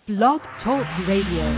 Blog Talk Radio.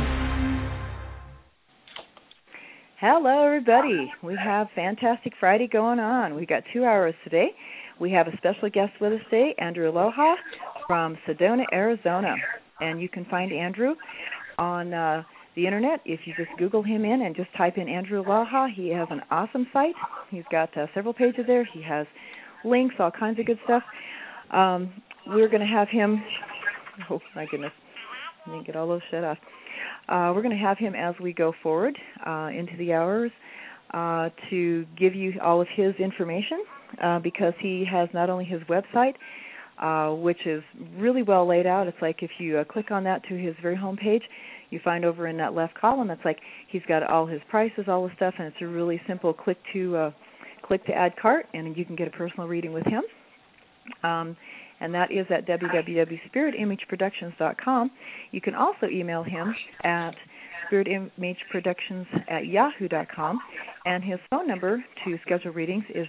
Hello, everybody. We have Fantastic Friday going on. We've got 2 hours today. We have a special guest with us today, Andrew Aloha from Sedona, Arizona. And you can find Andrew on the Internet. If you just Google him in and just type in Andrew Aloha, he has an awesome site. He's got several pages there. He has links, all kinds of good stuff. We're going to have him, oh, my goodness. Let me get all those shut off. We're going to have him as we go forward into the hours to give you all of his information because he has not only his website, which is really well laid out. It's like if you click on that to his very home page, you find over in that left column, it's like he's got all his prices, all the stuff, and it's a really simple click to add cart, and you can get a personal reading with him. And that is at www.spiritimageproductions.com. You can also email him at spiritimageproductions@yahoo.com, and his phone number to schedule readings is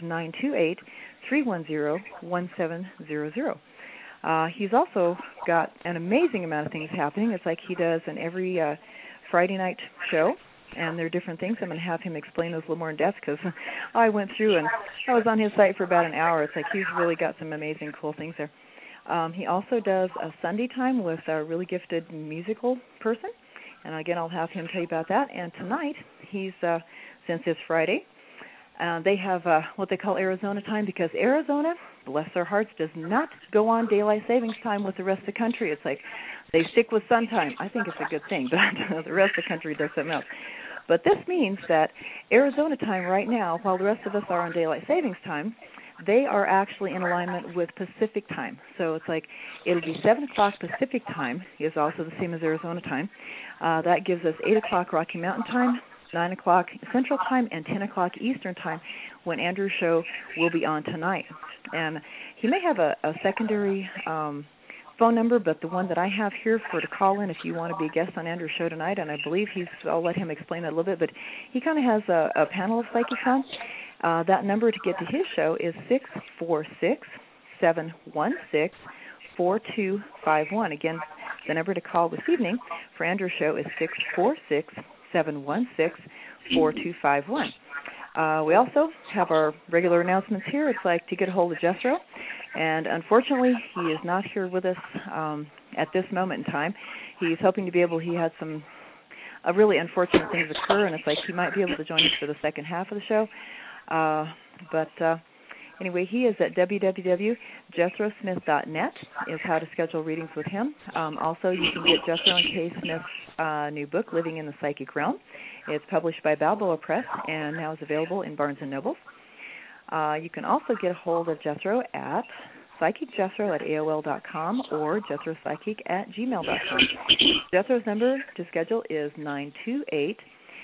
928-310-1700. He's also got an amazing amount of things happening. It's like he does an every Friday night show, and there are different things. I'm going to have him explain those a little more in depth because I went through and I was on his site for about an hour. It's like he's really got some amazing, cool things there. He also does a Sunday time with a really gifted musical person, and again, I'll have him tell you about that. And tonight, he's since it's Friday, they have what they call Arizona time because Arizona, bless their hearts, does not go on daylight savings time with the rest of the country. It's like they stick with sun time. I think it's a good thing, but the rest of the country does something else. But this means that Arizona time right now, while the rest of us are on daylight savings time, they are actually in alignment with Pacific time. So it's like it'll be 7 o'clock Pacific time is also the same as Arizona time. That gives us 8 o'clock Rocky Mountain time, 9 o'clock Central time, and 10 o'clock Eastern time when Andrew's show will be on tonight. And he may have a secondary phone number, but the one that I have here to call in if you want to be a guest on Andrew's show tonight, and I believe I'll let him explain that a little bit, but he kind of has a panel of psychics on. That number to get to his show is 646-716-4251. Again, the number to call this evening for Andrew's show is 646-716-4251. We also have our regular announcements here. It's like to get a hold of Jethro, and unfortunately, he is not here with us at this moment in time. He's hoping to be able. He had some really unfortunate things occur, and it's like he might be able to join us for the second half of the show. But anyway, he is at www.jethrosmith.net is how to schedule readings with him. Also, you can get Jethro and Kay Smith's new book, Living in the Psychic Realm. It's published by Balboa Press and now is available in Barnes & Noble. You can also get a hold of Jethro at psychicjethro@aol.com or jethropsychic@gmail.com. Jethro's number to schedule is 928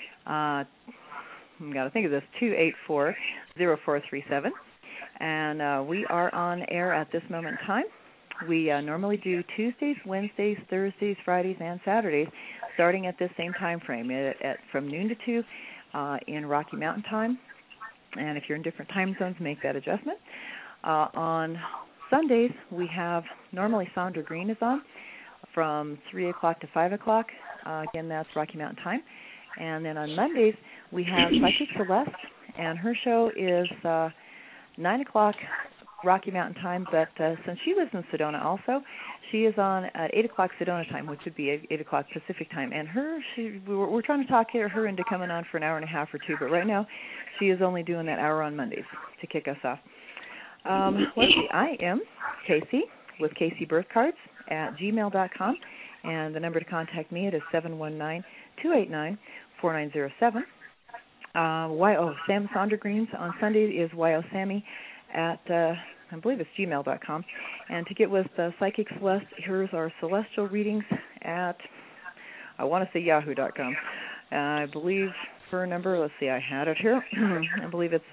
I've got to think of this, 284-0437. And we are on air at this moment in time. We normally do Tuesdays, Wednesdays, Thursdays, Fridays, and Saturdays, starting at this same time frame, from noon to 2 in Rocky Mountain time. And if you're in different time zones, make that adjustment. On Sundays, we have, normally Sandra Green is on from 3 o'clock to 5 o'clock. Again, that's Rocky Mountain time. And then on Mondays, we have Psychic Celeste, and her show is 9 o'clock Rocky Mountain time, but since she lives in Sedona also, she is on at 8 o'clock Sedona time, which would be 8 o'clock Pacific time. And we're trying to talk her into coming on for an hour and a half or two, but right now she is only doing that hour on Mondays to kick us off. Let's see, I am Casey with Casey Birth Cards at gmail.com, and the number to contact me is 719-289-4907. Sam Sandra Green's on Sunday is YOSammy at, I believe it's gmail.com. And to get with Psychic Celeste, here's our celestial readings at, I want to say yahoo.com. I believe her number, let's see, I had it here. I believe it's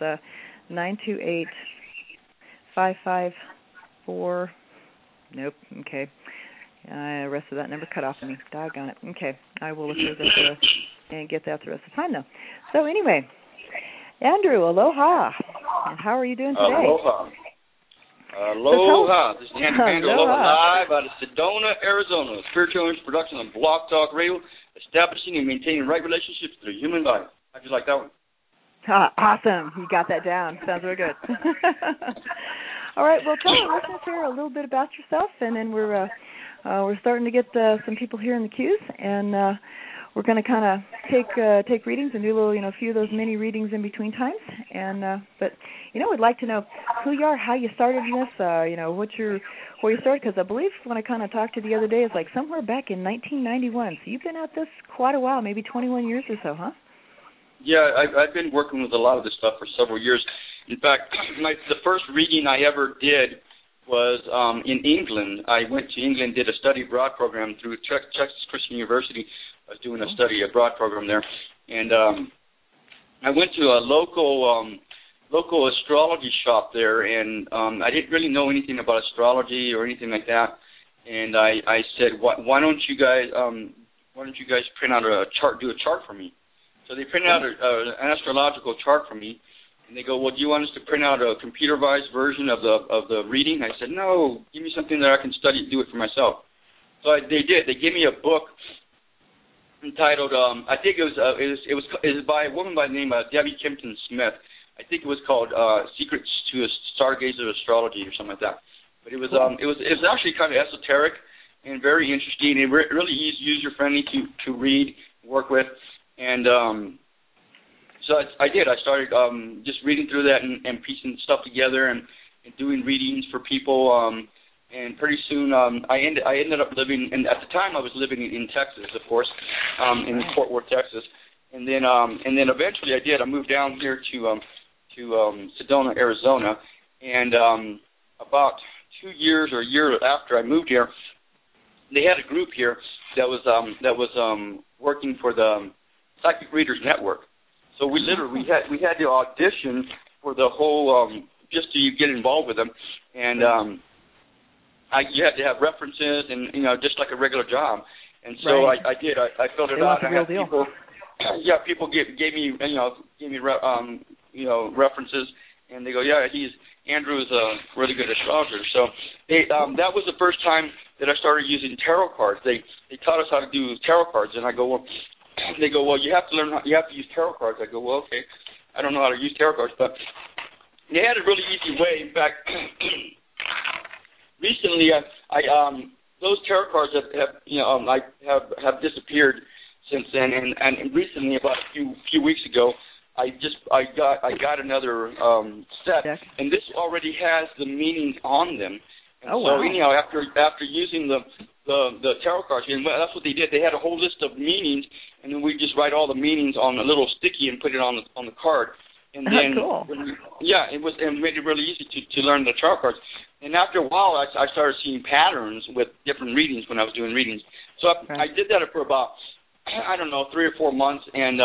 928-554, nope, okay. The rest of that number cut off of me. Doggone it. Okay, I will look through this and get that the rest of the time, though. So anyway, Andrew, aloha. And how are you doing today? Aloha. Aloha. This is Andy Pando, Aloha, live out of Sedona, Arizona. Spiritual production on Blog Talk Radio, establishing and maintaining right relationships with the human body. How'd you like that one? Awesome. You got that down. Sounds really good. All right. Well, tell our listeners here a little bit about yourself, and then we're starting to get some people here in the queues, and we're going to kind of take readings and do a little, a few of those mini readings in between times. And but we'd like to know who you are, how you started in this, where you started, because I believe when I kind of talked to you the other day, it's like somewhere back in 1991. So you've been at this quite a while, maybe 21 years or so, huh? Yeah, I've been working with a lot of this stuff for several years. In fact, the first reading I ever did was in England. I went to England, did a study abroad program through Texas Christian University. I was doing a study abroad program there, and I went to a local astrology shop there, and I didn't really know anything about astrology or anything like that. And I said, why don't you guys print out a chart, do a chart for me? So they printed out an astrological chart for me, and they go, well, do you want us to print out a computerized version of the reading? I said, no, give me something that I can study, do it for myself. So they did. They gave me a book entitled, I think it was by a woman by the name of Debbie Kimpton Smith. I think it was called Secrets to a Stargazer Astrology or something like that. But it was actually kind of esoteric and very interesting and really user friendly to read, work with, and so I did. I started just reading through that and piecing stuff together and doing readings for people. And pretty soon, I ended up living, and at the time I was living in Texas, of course, in Fort Worth, Texas. And then eventually I moved down here to Sedona, Arizona. And about 2 years or a year after I moved here, they had a group here that was working for the Psychic Readers Network. So we had to audition for the whole just to get involved with them, and you had to have references and just like a regular job. And so right. I did. I filled it out. I had people. Yeah, people gave me references, and they go, yeah, Andrew is a really good astrologer. So that was the first time that I started using tarot cards. They taught us how to do tarot cards, and I go, well. They go, well, you have to learn you have to use tarot cards. I go, well, okay, I don't know how to use tarot cards, but they had a really easy way. In fact, recently, those tarot cards have disappeared since then, and recently, about a few weeks ago, I got another set, and this already has the meanings on them. And so anyhow, after using the tarot cards, and that's what they did. They had a whole list of meanings, and then we just write all the meanings on a little sticky and put it on the card. And then, cool. It made it really easy to learn the tarot cards. And after a while, I started seeing patterns with different readings when I was doing readings. So I did that for about 3 or 4 months, and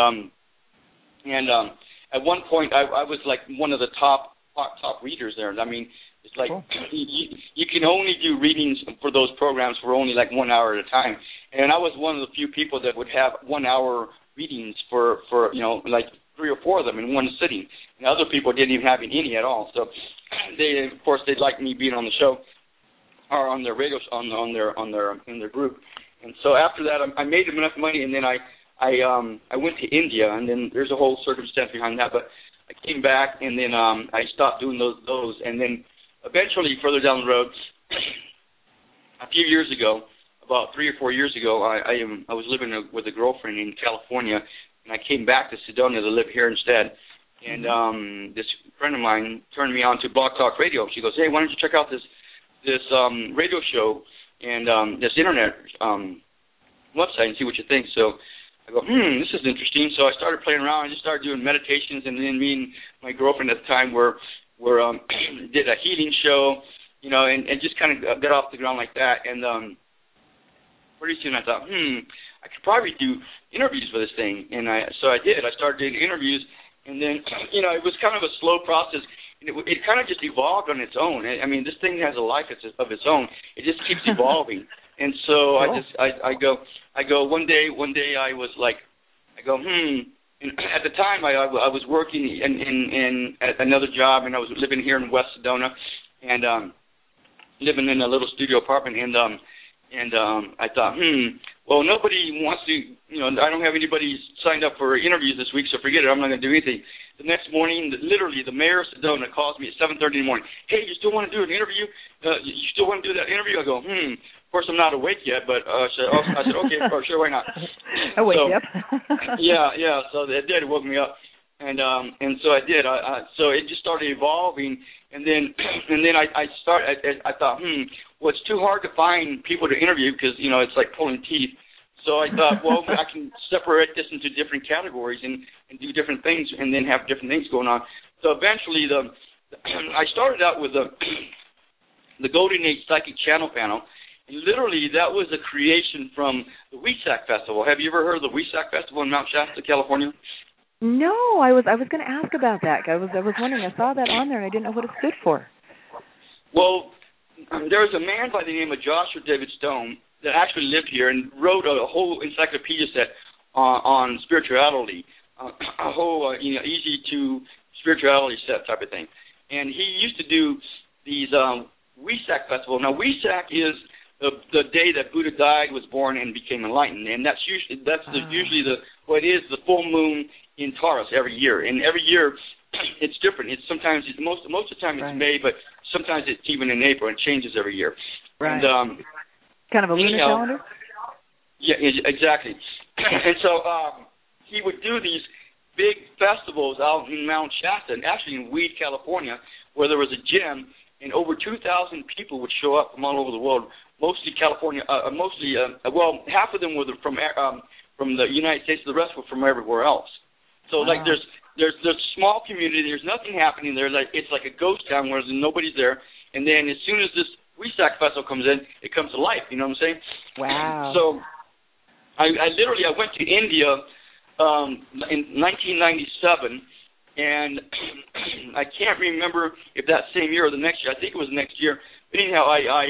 at one point I was like one of the top readers there. I mean, it's like cool. You can only do readings for those programs for only like 1 hour at a time, and I was one of the few people that would have 1 hour readings for like 3 or 4 of them in one sitting, and other people didn't even have any at all. So they liked me being on the show or on their radio in their group, and so after that I made enough money, and then I went to India, and then there's a whole circumstance behind that, but I came back, and then I stopped doing those, and then eventually, further down the road, a few years ago, about 3 or 4 years ago, I was living with a girlfriend in California, and I came back to Sedona to live here instead. And this friend of mine turned me on to Blog Talk Radio. She goes, hey, why don't you check out this radio show and this internet website and see what you think. So I go, this is interesting. So I started playing around. I just started doing meditations, and then me and my girlfriend at the time did a healing show, and just kind of got off the ground like that. And pretty soon I thought, I could probably do interviews for this thing. And so I did. I started doing interviews, and then, it was kind of a slow process. And it kind of just evolved on its own. I mean, this thing has a life of its own. It just keeps evolving. And so cool. I go, one day I was like, And at the time, I was working in at another job, and I was living here in West Sedona, and living in a little studio apartment, and I thought, well, nobody wants to, I don't have anybody signed up for interviews this week, so forget it. I'm not going to do anything. The next morning, literally, the mayor of Sedona calls me at 7:30 in the morning. Hey, you still want to do an interview? You still want to do that interview? I go, Of course, I'm not awake yet, but I said, okay, sure, why not? I wake up. yeah. So it did. It woke me up, and so I did. So it just started evolving, and then I thought, well, it's too hard to find people to interview because it's like pulling teeth. So I thought, well, I can separate this into different categories and do different things, and then have different things going on. So eventually, I started out with the Golden Age Psychic Channel Panel. And literally, that was a creation from the WESAC Festival. Have you ever heard of the WESAC Festival in Mount Shasta, California? No, I was going to ask about that. I was wondering. I saw that on there, and I didn't know what it stood for. Well, there was a man by the name of Joshua David Stone that actually lived here and wrote a whole encyclopedia set on spirituality, a whole easy to spirituality set type of thing. And he used to do these WESAC festival. Now WESAC is the day that Buddha died, was born, and became enlightened, and that's usually the full moon in Taurus every year. And every year it's different. It's sometimes most of the time it's May, but sometimes it's even in April. It changes every year. Right. And kind of a lunar calendar? Yeah, exactly. And so he would do these big festivals out in Mount Shasta, and actually in Weed, California, where there was a gym, and over 2,000 people would show up from all over the world, mostly California, half of them were from the United States, the rest were from everywhere else. So like there's a small community, there's nothing happening there, it's like a ghost town where nobody's there, and then as soon as this WESAC Festival comes in, it comes to life, you know what I'm saying? Wow. So I literally went to India in 1997, and I can't remember if that same year or the next year. I think it was the next year. But anyhow,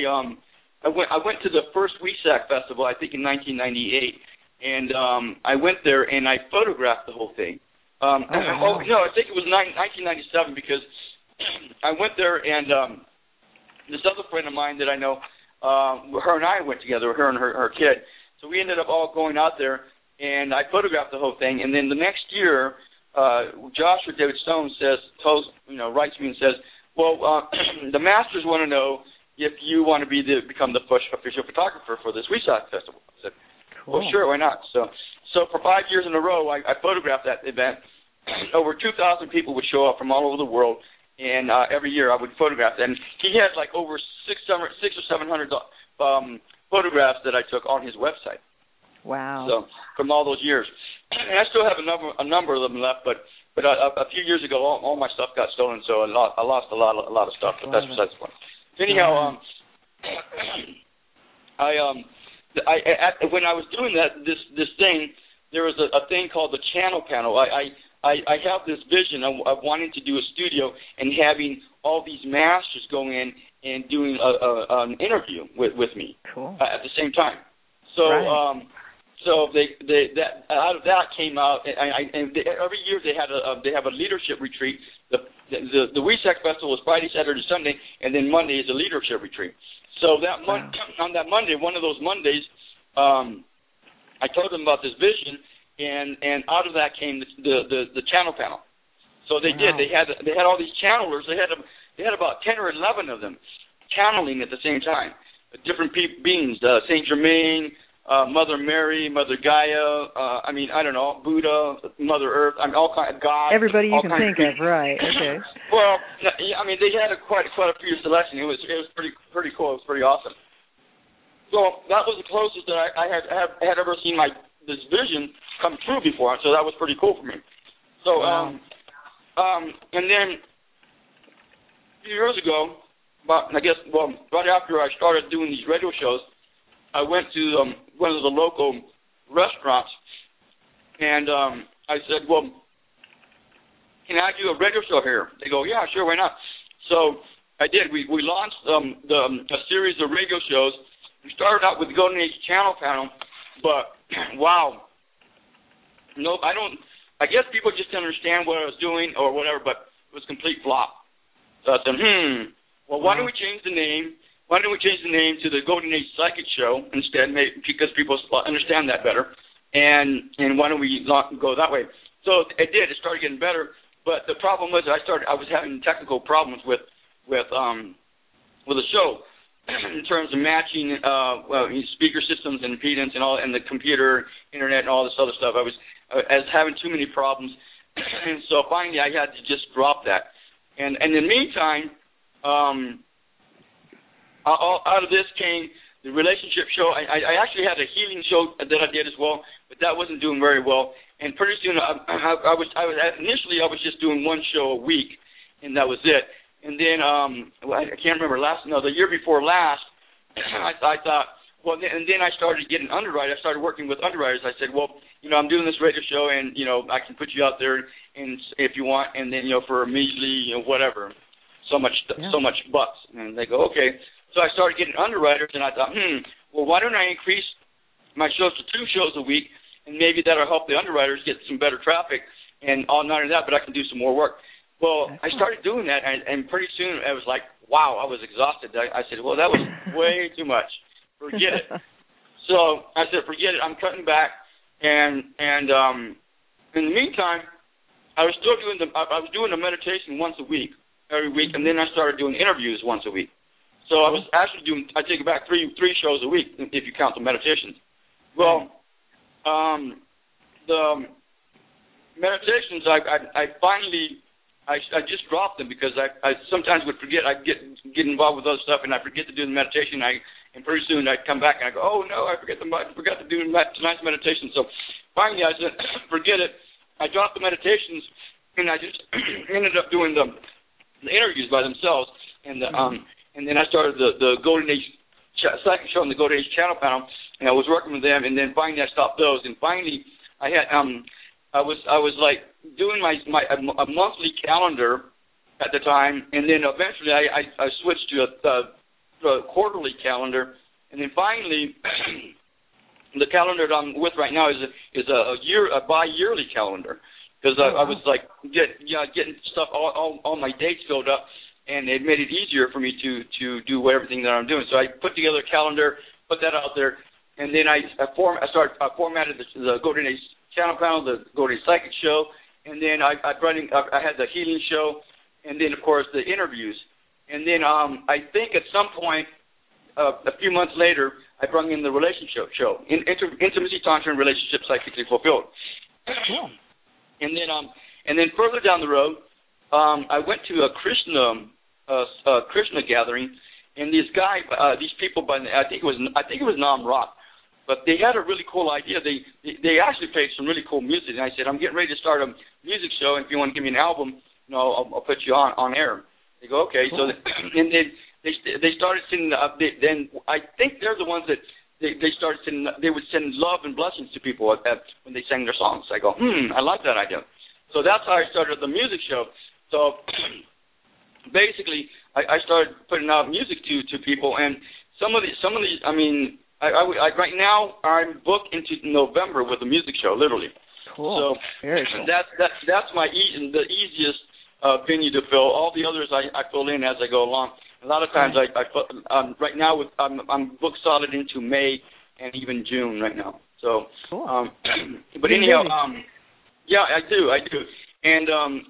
I went to the first WESAC Festival, I think in 1998, and I went there and I photographed the whole thing. I think it was 1997 because I went there and this other friend of mine that I know, her and I went together, her and her kid. So we ended up all going out there, and I photographed the whole thing. And then the next year, Joshua David Stone writes me and says, well, the masters want to know if you want to become the official photographer for this WESAC Festival. I said, cool. Well, sure, why not? So for 5 years in a row, I photographed that event. Over 2,000 people would show up from all over the world. And every year I would photograph that. And he had like over 600 or 700 photographs that I took on his website. Wow. So from all those years. And I still have a number of them left, but a few years ago all my stuff got stolen, so I lost a lot of stuff, but that's besides the point. Anyhow, when I was doing this thing, there was a thing called the Channel Panel. I have this vision of wanting to do a studio and having all these masters go in and doing an interview with me at the same time. So so out of that came out, and every year they have a leadership retreat. The WESAC Festival is Friday, Saturday, Sunday, and then Monday is a leadership retreat. So on that Monday, one of those Mondays, I told them about this vision. And out of that came the channel panel. So they did. They had all these channelers. They had about 10 or 11 of them channeling at the same time. Different beings, Saint Germain, Mother Mary, Mother Gaia. I don't know, Buddha, Mother Earth. All kinds of God. Everybody you can think of, right? Okay. Well, they had quite a few selection. It was pretty cool. It was pretty awesome. So that was the closest that I had ever seen this vision come true before, so that was pretty cool for me. So, and then a few years ago, right after I started doing these radio shows, I went to one of the local restaurants, and I said, well, can I do a radio show here? They go, yeah, sure, why not? So I did. We launched a series of radio shows. We started out with the Golden Age Channel Panel, but wow. No, I guess people just didn't understand what I was doing or whatever, but it was a complete flop. So I said, well, why don't we change the name? why don't we change the name to the Golden Age Psychic Show instead, because people understand that better, and why don't we go that way? So it did. It started getting better, but the problem was I was having technical problems with the show in terms of matching speaker systems and impedance and all, and the computer, internet, and all this other stuff. I was having too many problems, and so finally I had to just drop that. And in the meantime, out of this came the relationship show. I actually had a healing show that I did as well, but that wasn't doing very well. And pretty soon, I was initially just doing one show a week, and that was it. And then I can't remember the year before last, I thought, well, and then I started getting underwriters. I started working with underwriters. I said, well, I'm doing this radio show, and I can put you out there, and if you want, and then for a measly, whatever, so much bucks. And they go, okay. So I started getting underwriters, and I thought, well, why don't I increase my shows to 2 shows a week, and maybe that'll help the underwriters get some better traffic, and not only that, but I can do some more work. Well, I started doing that, and pretty soon I was like, wow, I was exhausted. I said, well, that was way too much. Forget it. So I said, forget it. I'm cutting back, and in the meantime, I was still doing the meditation once a week, every week, and then I started doing interviews once a week. So I was actually I take it back, three shows a week if you count the meditations. Well, the meditations, I finally just dropped them because I sometimes would forget. I'd get involved with other stuff, and I forget to do the meditation. And pretty soon I'd come back and I go, oh no, I forgot to do tonight's meditation. So finally I said, forget it. I dropped the meditations, and I just ended up doing the interviews by themselves, and and then I started the Golden Age Psychic Show on the Golden Age Channel Panel, and I was working with them, and then finally I stopped those, and finally I had I was like doing a monthly calendar at the time, and then eventually I switched to a quarterly calendar, and then finally the calendar that I'm with right now is a bi-yearly calendar, because I was like getting stuff all my dates filled up, and it made it easier for me to do everything that I'm doing. So I put together a calendar, put that out there, and then I formatted the Golden Age Channel Panel, the Golden Age Psychic Show, and then I had the healing show, and then of course the interviews, and then I think at some point a few months later I brought in the relationship show, Intimacy, Tantra, and Relationship Psychically Fulfilled. And then further down the road, I went to a Krishna gathering, and these people I think it was Nam Rock, but they had a really cool idea. They actually played some really cool music, and I said, I'm getting ready to start a music show, and if you want to give me an album, I'll put you on air. They go, okay. Cool. So and then they started sending. Then I think they're the ones that they started sending. They would send love and blessings to people when they sang their songs. I go, I like that idea. So that's how I started the music show. So basically, I started putting out music to people, and some of these. I mean, right now I'm booked into November with a music show, literally. Cool. So very cool. That's the easiest venue to fill. All the others I fill in as I go along. A lot of times right now I'm booked solid into May and even June right now. So, cool. But anyhow, yeah, I do. And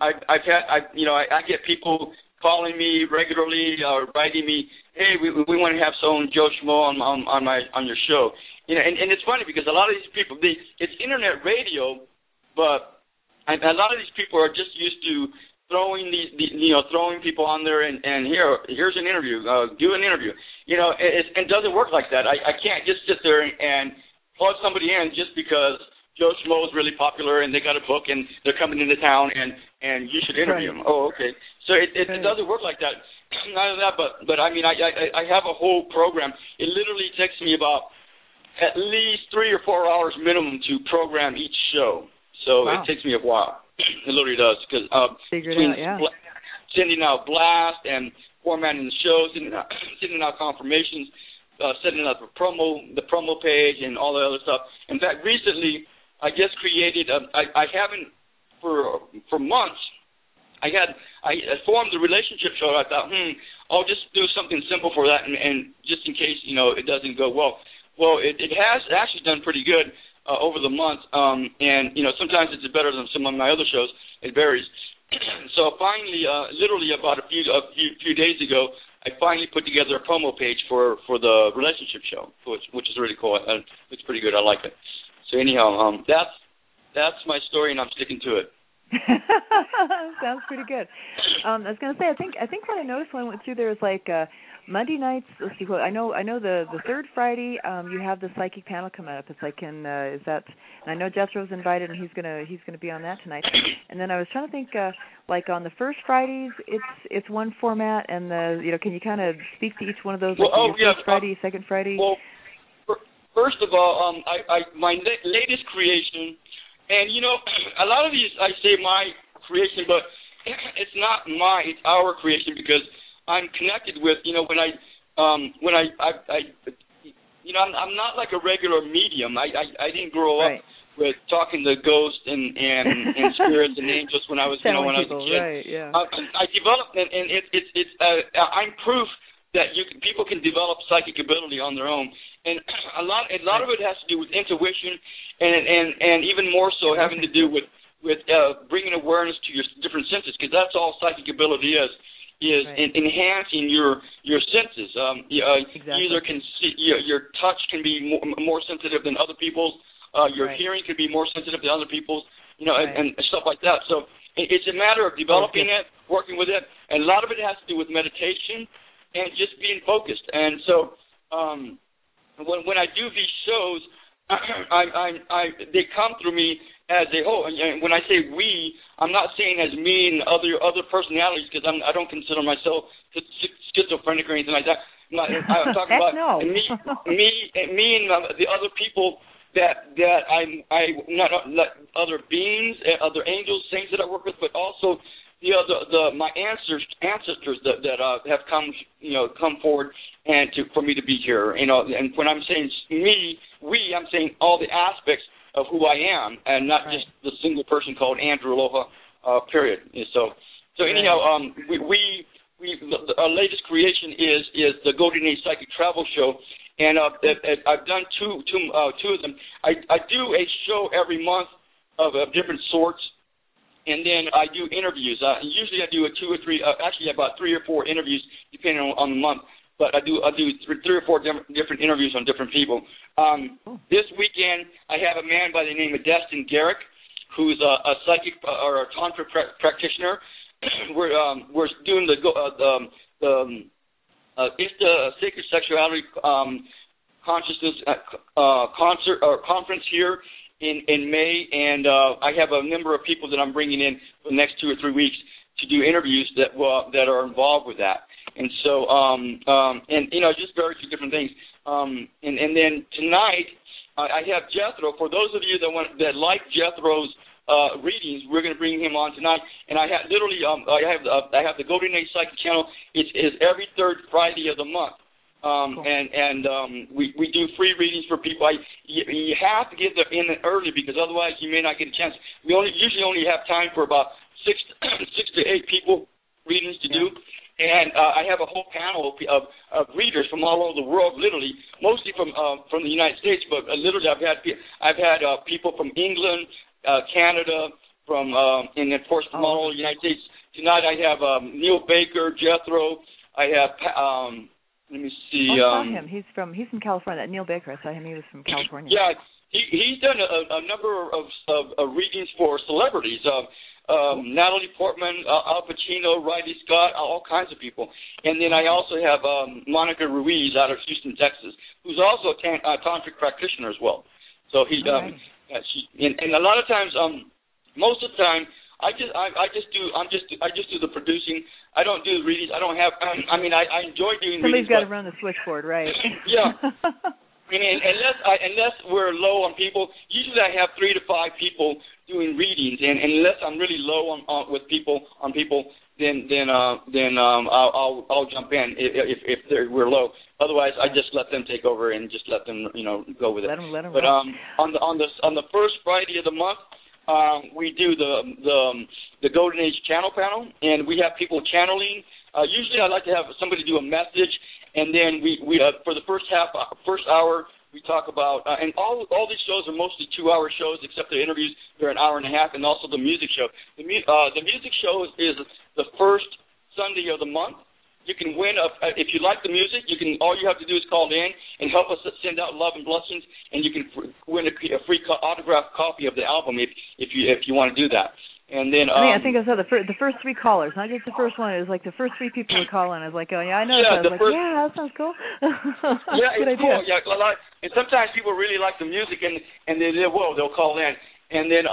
I get people calling me regularly or writing me, hey, we want to have someone Joe Schmo on your show. And it's funny because a lot of these people, it's internet radio, but a lot of these people are just used to throwing throwing people on there and here's an interview, do an interview. It doesn't work like that. I can't just sit there and plug somebody in just because Joe Schmo is really popular and they got a book and they're coming into town and you should interview them. Oh, okay. So it doesn't work like that. None of that, but I mean I have a whole program. It literally takes me about at least 3 or 4 hours minimum to program each show. So wow. It takes me a while. It literally does because between sending out blast and formatting the show, sending out confirmations, setting up the promo page, and all the other stuff. In fact, recently I just created. I haven't for months. I formed the relationship show. I thought, I'll just do something simple for that, and just in case it doesn't go well. Well, it has actually done pretty good over the month, and sometimes it's better than some of my other shows. It varies. So finally, literally about a few days ago, I finally put together a promo page for the relationship show, which is really cool. It's pretty good. I like it. So anyhow, that's my story, and I'm sticking to it. Sounds pretty good. I was going to say, I think what I noticed when I went through there is like Monday nights. Let's see. I know the third Friday you have the psychic panel come up. It's like and I know Jethro's invited, and he's gonna be on that tonight. And then I was trying to think like on the first Fridays it's one format, and can you kind of speak to each one of those? Like first Friday, second Friday. Well, first of all, my latest creation, and a lot of these I say my creation, but it's not mine. It's our creation because I'm connected with, I'm not like a regular medium. I didn't grow up with talking to ghosts and spirits and angels when I was, when I was a kid. Right, yeah. I developed, and I'm proof that people can develop psychic ability on their own, and a lot of it has to do with intuition, and even more so having to do with bringing awareness to your different senses, because that's all psychic ability is enhancing your senses. Exactly. You either can see, your touch can be more sensitive than other people's. Your hearing can be more sensitive than other people's. And stuff like that. So it's a matter of developing it, working with it, and a lot of it has to do with meditation and just being focused. And so when I do these shows, they come through me as a whole. And when I say we, I'm not saying as me and other personalities, because I don't consider myself schizophrenic or anything like that. I'm talking about me and the other people that not other beings, other angels, saints that I work with, but also my ancestors that have come forward for me to be here. And when I'm saying I'm saying all the aspects of who I am, and not just the single person called Andrew Aloha, period. So anyhow, our latest creation is the Golden Age Psychic Travel Show, and I've done two of them. I do a show every month of different sorts, and then I do interviews. Usually I do about 3 or 4 interviews depending on the month. But I do 3 or 4 different interviews on different people. This weekend I have a man by the name of Destin Garrick, who's a psychic or a tantra practitioner. We're doing the Sacred Sexuality Consciousness concert or conference here in May, and I have a number of people that I'm bringing in for the next 2 or 3 weeks to do interviews that are involved with that. And so, just various different things. And then tonight, I have Jethro. For those of you that like Jethro's readings, we're going to bring him on tonight. And I have I have the Golden Age Psychic channel. It's every third Friday of the month. Cool. We do free readings for people. You have to get in early, because otherwise you may not get a chance. We usually only have time for about 6 to 8 people readings to do. And I have a whole panel of readers from all over the world, literally, mostly from the United States, but literally I've had people from England, Canada, and of course from all over the United States. Tonight I have Neil Baker, Jethro. I have let me see. I saw him. He's from California. Neil Baker. I saw him. He was from California. Yeah, he's done a number of readings for celebrities. Natalie Portman, Al Pacino, Riley Scott, all kinds of people. And then I also have Monica Ruiz out of Houston, Texas, who's also a tantric practitioner as well. So and a lot of times, most of the time, I just do the producing. I don't do the readings. I don't have. I enjoy doing. Somebody's got to run the switchboard, right? Yeah. Unless we're low on people, usually I have 3 to 5 people doing readings, and unless I'm really low on people, then I'll jump in if we're low. Otherwise, I just let them take over and just let them go with it. Let them but on the first Friday of the month, we do the Golden Age Channel panel, and we have people channeling. Usually I like to have somebody do a message, and then we for the first hour, we talk about, and all these shows are mostly 2-hour shows, except the interviews, they're an hour and a half, and also the music show. The music show is the first Sunday of the month. You can win, if you like the music, all you have to do is call in and help us send out love and blessings, and you can win a free autographed copy of the album if you want to do that. And then I think I saw the first 3 callers, not just the first one. It was like the first 3 people would call in. I was like, oh yeah, I know. Yeah, that that sounds cool. Yeah, it's idea. Cool. Yeah, and sometimes people really like the music, and they'll call in. And then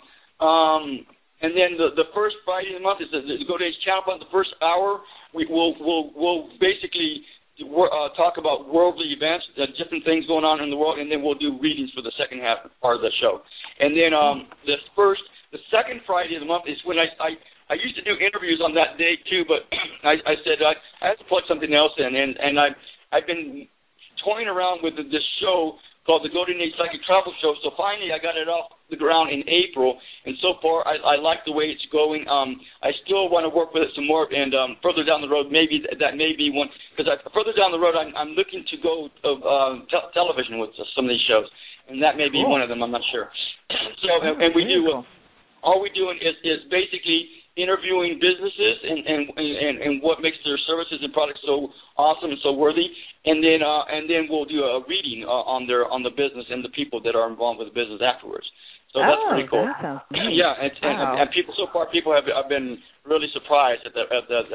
the first Friday of the month is the Golden Age Channel. The first hour, we'll basically talk about worldly events, different things going on in the world, and then we'll do readings for the second half part of the show. And then the second Friday of the month is when I used to do interviews on that day too, but I said I have to plug something else in, and I've been toying around with this show called the Golden Age Psychic Travel Show. So finally I got it off the ground in April, and so far I like the way it's going. I still want to work with it some more, and further down the road maybe that may be one, because further down the road I'm looking to go television with some of these shows, and that may be one of them. I'm not sure. So and we do. Cool. All we're doing is basically interviewing businesses and what makes their services and products so awesome and so worthy, and then we'll do a reading on the business and the people that are involved with the business afterwards. So that's pretty cool. That sounds neat. Yeah, and people so far have been really surprised at the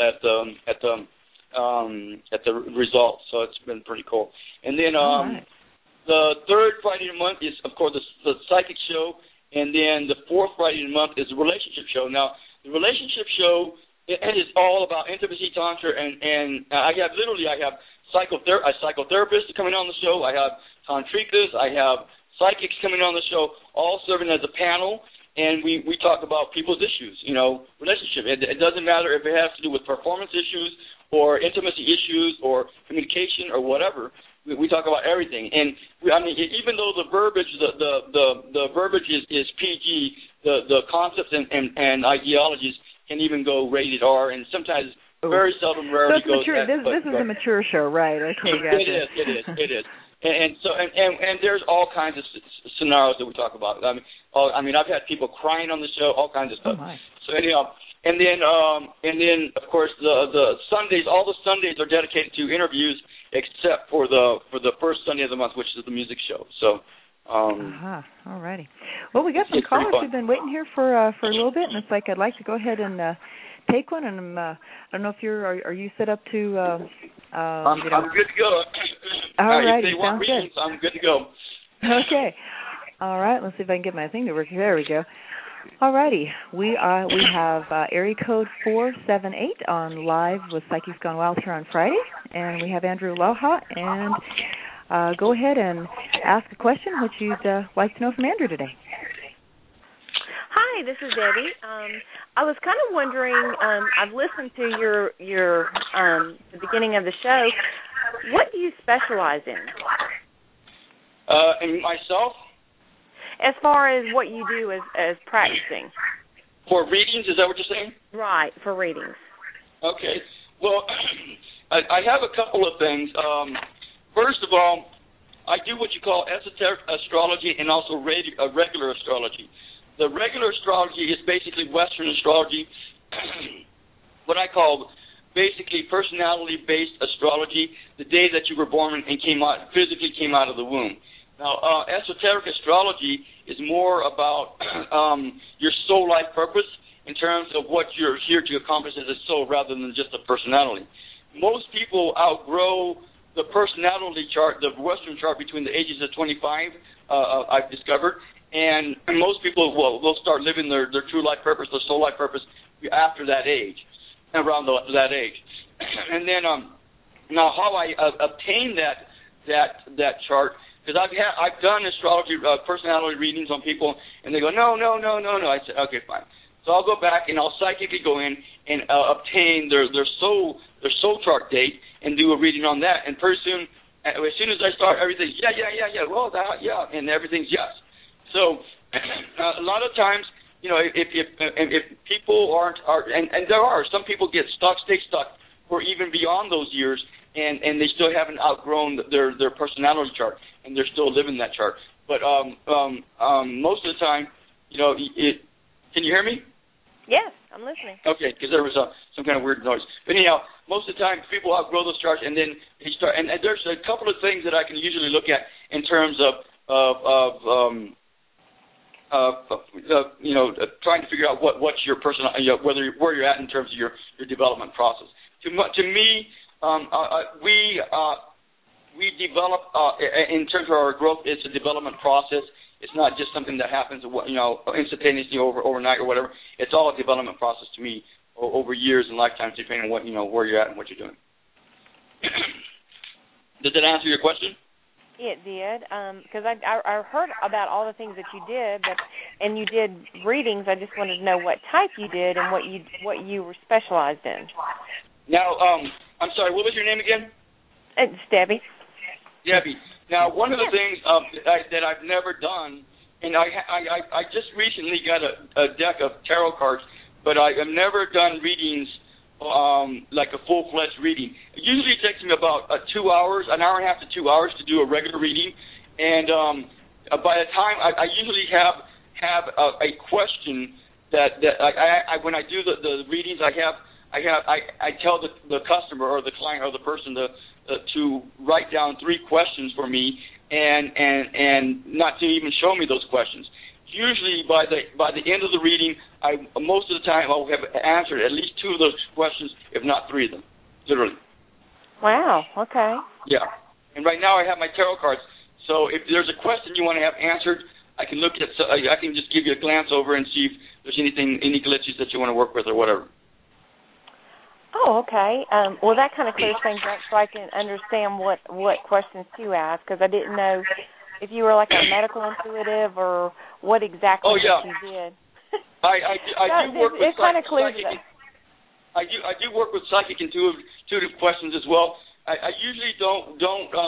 results. So it's been pretty cool. And then the third Friday of the month is of course the psychic show. And then the fourth Friday of the month is the relationship show. Now, the relationship show, it is all about intimacy, tantra, and I have psychotherapists coming on the show. I have tantrikas. I have psychics coming on the show, all serving as a panel, and we talk about people's issues, relationship. It doesn't matter if it has to do with performance issues or intimacy issues or communication or whatever. We talk about everything, and even though the verbiage, the verbiage is PG, the concepts and ideologies can even go rated R, and sometimes very seldom, rarely goes. This is a mature show, right? Okay, gotcha. It is. And there's all kinds of scenarios that we talk about. I mean, I've had people crying on the show, all kinds of stuff. Oh my. So anyhow. And then of course the Sundays, all the Sundays are dedicated to interviews, except for the first Sunday of the month, which is the music show. So. All righty. Well, we got some callers who've been waiting here for a little bit, and it's like I'd like to go ahead and take one. And I don't know if are you set up to? I'm good to go. All right. If they want readings, I'm good to go. Okay. All right. Let's see if I can get my thing to work. There we go. All righty. We have area code 478 on live with Psychics Gone Wild here on Friday, and we have Andrew Aloha. And go ahead and ask a question which you'd like to know from Andrew today. Hi, this is Debbie. I was kind of wondering. I've listened to your the beginning of the show. What do you specialize in? In myself. As far as what you do as practicing. For readings, is that what you're saying? Right, for readings. Okay. Well, I have a couple of things. First of all, I do what you call esoteric astrology and also regular astrology. The regular astrology is basically Western astrology, what I call basically personality-based astrology, the day that you were born and physically came out of the womb. Now, esoteric astrology is more about your soul life purpose in terms of what you're here to accomplish as a soul rather than just a personality. Most people outgrow the personality chart, the Western chart, between the ages of 25, I've discovered, and most people will start living their true life purpose, their soul life purpose, after that age, around that age. And then now how I obtain that chart. Because I've done astrology personality readings on people, and they go, no. I said, okay, fine. So I'll go back and I'll psychically go in and obtain their soul chart date and do a reading on that. And pretty soon, as soon as I start, everything's yeah, well, yeah, and everything's yes. So A lot of times, if people aren't, and there are some people stay stuck for even beyond those years, and they still haven't outgrown their personality chart, and they're still living that chart. But most of the time, can you hear me? Yes, I'm listening. Okay, because there was some kind of weird noise. But anyhow, most of the time people outgrow those charts, and then they start. And there's a couple of things that I can usually look at in terms of trying to figure out what's your personal, where you're at in terms of your development process. To me, we develop in terms of our growth. It's a development process. It's not just something that happens, instantaneously overnight or whatever. It's all a development process to me over years and lifetimes, depending on where you're at and what you're doing. Did that answer your question? It did, because I heard about all the things that you did, and you did readings. I just wanted to know what type you did and what you were specialized in. Now, I'm sorry. What was your name again? It's Debbie. Debbie. Now, one of the things that I've never done, and I just recently got a deck of tarot cards, but I have never done readings like a full-fledged reading. It usually takes me about 2 hours, an hour and a half to 2 hours to do a regular reading, and by the time I usually have a question that when I do the readings, I tell the customer or the client or the person to write down 3 questions for me and not to even show me those questions. Usually by the end of the reading, most of the time I'll have answered at least 2 of those questions, if not 3 of them, literally. Wow, okay. Yeah. And right now I have my tarot cards, so if there's a question you want to have answered, I can I can just give you a glance over and see if there's any glitches that you want to work with or whatever. Oh, okay. Well, that kind of clears things up so I can understand what questions to ask, because I didn't know if you were like a medical intuitive or what exactly you did. I do work with psychic. I do work with psychic intuitive questions as well. I usually don't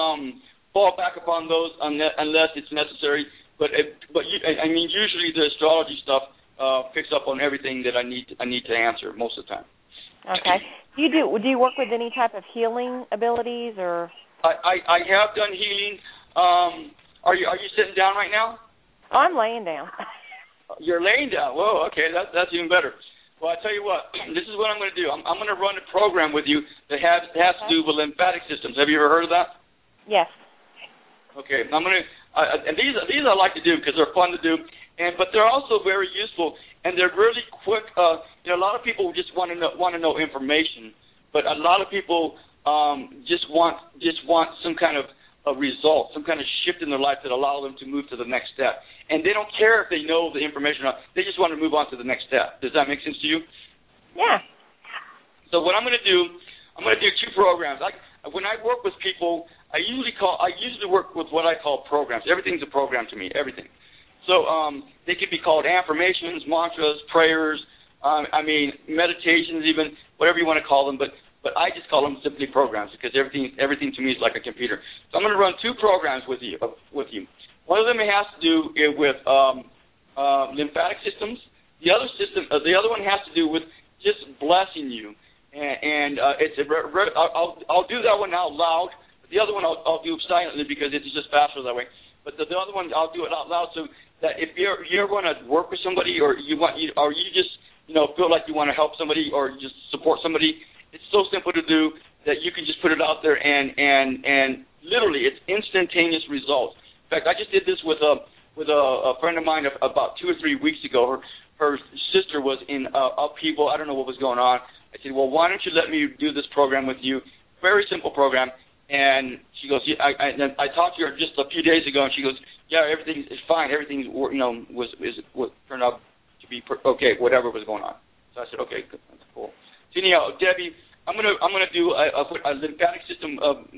fall back upon those unless it's necessary. But usually the astrology stuff picks up on everything that I need to answer most of the time. Okay. Do you work with any type of healing abilities or? I have done healing. Are you sitting down right now? Oh, I'm laying down. You're laying down. Whoa, okay, that's even better. Well, I tell you what, this is what I'm going to do. I'm going to run a program with you that has to do with lymphatic systems. Have you ever heard of that? Yes. Okay, I'm going to, and these I like to do because they're fun to do, but they're also very useful, and they're really quick. A lot of people just want to know information, but a lot of people just want some kind of a result, some kind of shift in their life that allow them to move to the next step. And they don't care if they know the information or not. They just want to move on to the next step. Does that make sense to you? Yeah. So what I'm going to do 2 programs. When I work with people, I usually work with what I call programs. Everything's a program to me, everything. So they could be called affirmations, mantras, prayers, meditations, even whatever you want to call them. But I just call them simply programs because everything to me is like a computer. So I'm going to run 2 programs with you. One of them has to do with lymphatic systems. The other one has to do with just blessing you. And I'll do that one out loud. The other one I'll do silently because it's just faster that way. But the other one I'll do it out loud so that if you're going to work with somebody or you just feel like you want to help somebody or just support somebody, it's so simple to do that you can just put it out there and literally it's instantaneous results. In fact, I just did this with a friend of mine about 2 or 3 weeks ago. Her sister was in upheaval. I don't know what was going on. I said, well, why don't you let me do this program with you? Very simple program. And she goes, I talked to her just a few days ago, and she goes, yeah, everything is fine. Everything was turned out to be okay, whatever was going on. So I said, okay, good, that's cool. So anyhow, Debbie, I'm gonna do a lymphatic system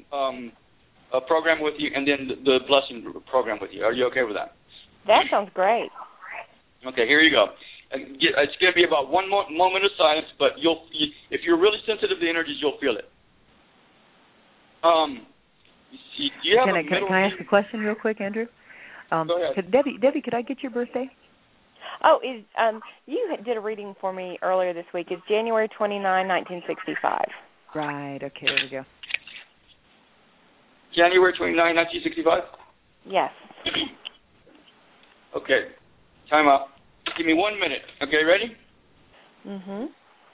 program with you, and then the blessing program with you. Are you okay with that? That sounds great. Okay, here you go. It's going to be about 1 moment of silence, but if you're really sensitive to the energies, you'll feel it. Do you have Can I ask a question real quick, Andrew? Go ahead. Debbie, could I get your birthday? Oh, you did a reading for me earlier this week. It's January 29, 1965. Right. Okay, there we go. January 29, 1965? Yes. Okay. Time up. Give me 1 minute. Okay, ready? Mhm.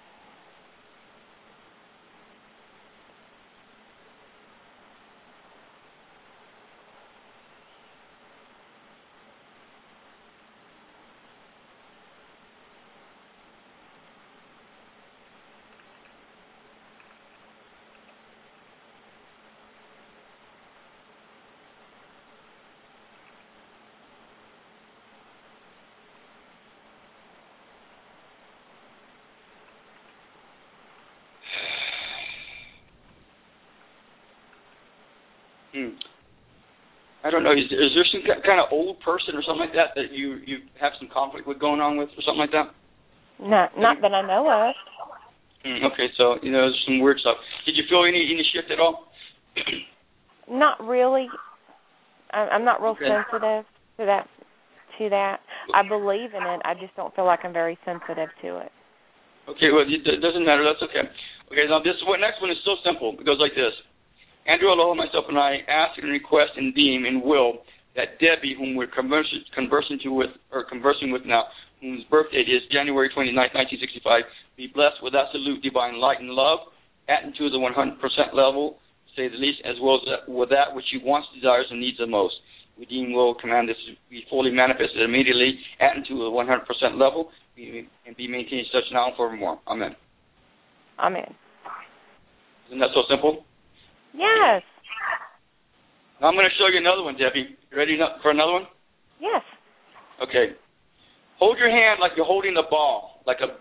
I don't know. Is there some kind of old person or something like that you have some conflict with going on with or something like that? Not that I know of. Okay, so there's some weird stuff. Did you feel any shift at all? Not really. I'm not real sensitive to that. I believe in it. I just don't feel like I'm very sensitive to it. Okay, well, it doesn't matter. That's okay. Okay, now next one is so simple. It goes like this. Andrew, Aloha, myself, and I ask and request and deem and will that Debbie, whom we're conversing with now, whose birthday is January 29, 1965, be blessed with absolute divine light and love, at and to the 100% level, to say the least, as well as with that which she wants, desires, and needs the most. We deem will command this to be fully manifested immediately, at and to the 100% level, and be maintained such now and forevermore. Amen. Amen. Isn't that so simple? Yes. Now I'm going to show you another one, Debbie. You ready for another one? Yes. Okay. Hold your hand like you're holding a ball, like a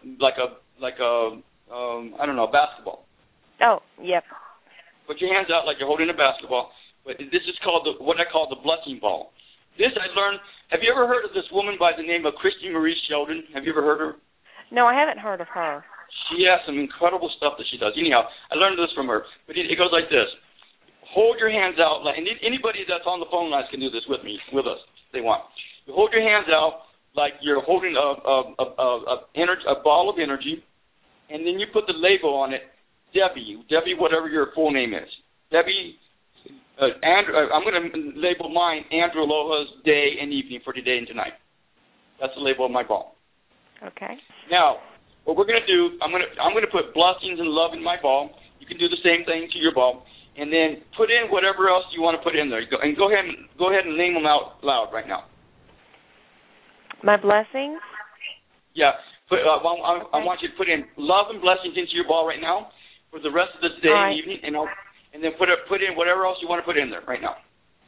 I don't know, basketball. Oh, yep. Put your hands out like you're holding a basketball. But this is called what I call the blessing ball. This I learned. Have you ever heard of this woman by the name of Christy Marie Sheldon? Have you ever heard of her? No, I haven't heard of her. She has some incredible stuff that she does. Anyhow, I learned this from her. But it goes like this. Hold your hands out. And anybody that's on the phone lines can do this with us, if they want. You hold your hands out like you're holding a ball of energy, and then you put the label on it, Debbie, whatever your full name is. Debbie, I'm going to label mine Andrew Aloha's day and evening for today and tonight. That's the label of my ball. Okay. Now, what we're going to do, I'm going to put blessings and love in my ball. You can do the same thing to your ball, and then put in whatever else you want to put in there. Go ahead and name them out loud right now. My blessings? Yeah. I want you to put in love and blessings into your ball right now for the rest of this day and evening, and then put in whatever else you want to put in there right now.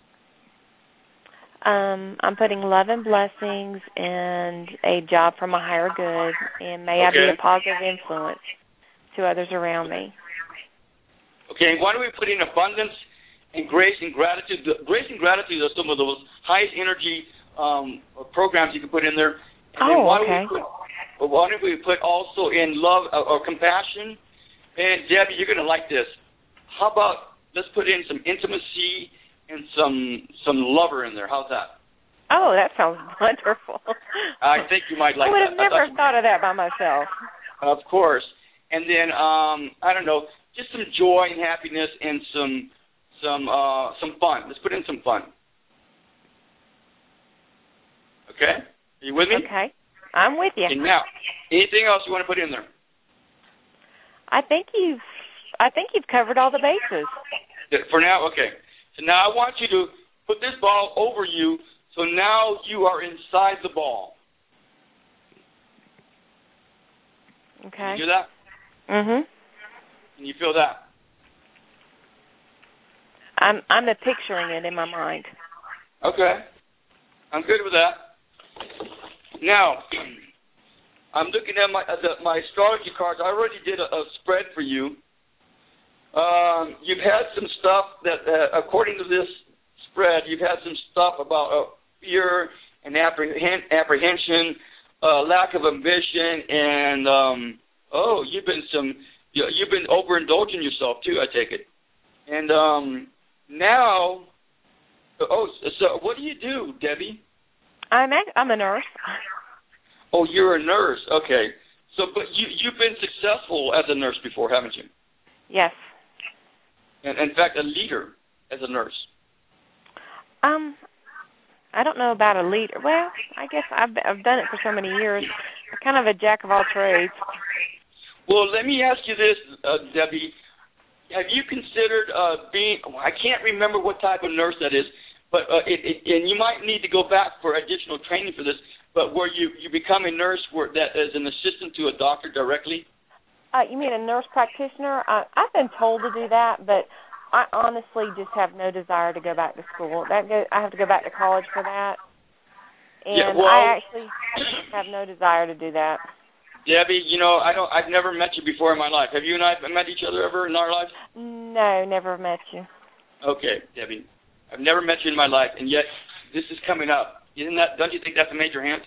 I'm putting love and blessings and a job from a higher good, and may I be a positive influence to others around me. Okay, why don't we put in abundance and grace and gratitude? Grace and gratitude are some of those highest energy programs you can put in there. And why don't we put also in love or compassion? And Debbie, you're going to like this. How about let's put in some intimacy and some lover in there. How's that? Oh, that sounds wonderful. I think you might like that. I would have never thought of that by myself. Of course. And then I don't know, just some joy and happiness and some fun. Let's put in some fun. Okay? Are you with me? Okay. I'm with you. And now, anything else you want to put in there? I think you've covered all the bases. For now, okay. So now I want you to put this ball over you, so now you are inside the ball. Okay. Can you hear that? Mhm. Can you feel that? I'm picturing it in my mind. Okay. I'm good with that. Now, I'm looking at my astrology cards. I already did a spread for you. You've had some stuff that, according to this spread, you've had some stuff about fear and apprehension, lack of ambition, and you've been overindulging yourself too. I take it, and now Oh, so what do you do, Debbie? I'm a nurse. Oh, you're a nurse. Okay. So, but you've been successful as a nurse before, haven't you? Yes. And in fact, a leader as a nurse. I don't know about a leader. Well, I guess I've done it for so many years. I'm kind of a jack of all trades. Well, let me ask you this, Debbie. Have you considered being? I can't remember what type of nurse that is, but and you might need to go back for additional training for this. But where you become a nurse that is an assistant to a doctor directly? You mean a nurse practitioner? I've been told to do that, but I honestly just have no desire to go back to school. I have to go back to college for that, and yeah, well, I actually have no desire to do that. Debbie, I've never met you before in my life. Have you and I met each other ever in our lives? No, never met you. Okay, Debbie, I've never met you in my life, and yet this is coming up. Don't you think that's a major hint?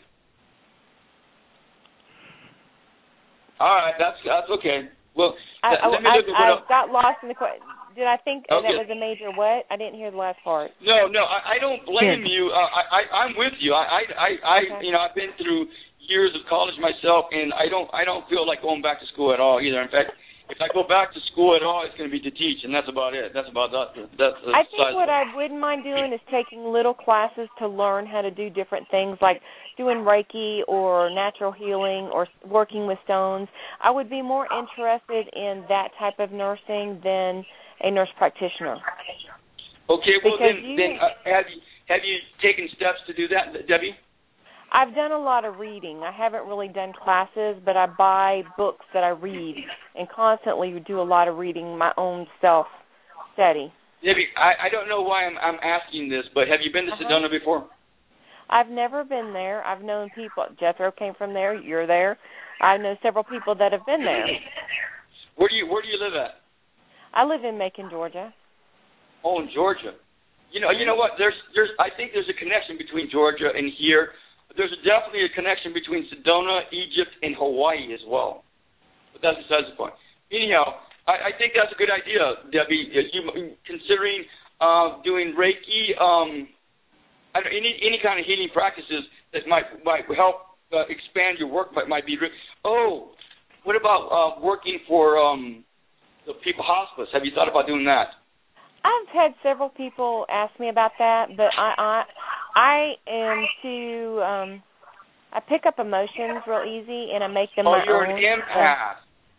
All right, that's okay. Well, let me look at what I got lost in the question. Did I think okay. that was a major what? I didn't hear the last part. No, I don't blame you. I'm with you. Okay. I've been through years of college myself, and I don't feel like going back to school at all either. In fact, if I go back to school at all, it's going to be to teach, and that's about it. That's about that. I think what I wouldn't mind doing is taking little classes to learn how to do different things, like doing Reiki or natural healing or working with stones. I would be more interested in that type of nursing than a nurse practitioner. Okay, well then have you taken steps to do that, Debbie? I've done a lot of reading. I haven't really done classes, but I buy books that I read and constantly do a lot of reading my own self-study. Debbie, I don't know why I'm asking this, but have you been to Sedona before? I've never been there. I've known people. Jethro came from there. You're there. I know several people that have been there. Where do you live at? I live in Macon, Georgia. Oh, in Georgia. You know what? I think there's a connection between Georgia and here. There's definitely a connection between Sedona, Egypt, and Hawaii as well. But that's besides the point. Anyhow, I think that's a good idea, Debbie. You considering doing Reiki, any kind of healing practices that might help expand your work might be. Oh, what about working for the People Hospice? Have you thought about doing that? I've had several people ask me about that, but I am too. I pick up emotions real easy, and I make them my own. Oh, you're an empath.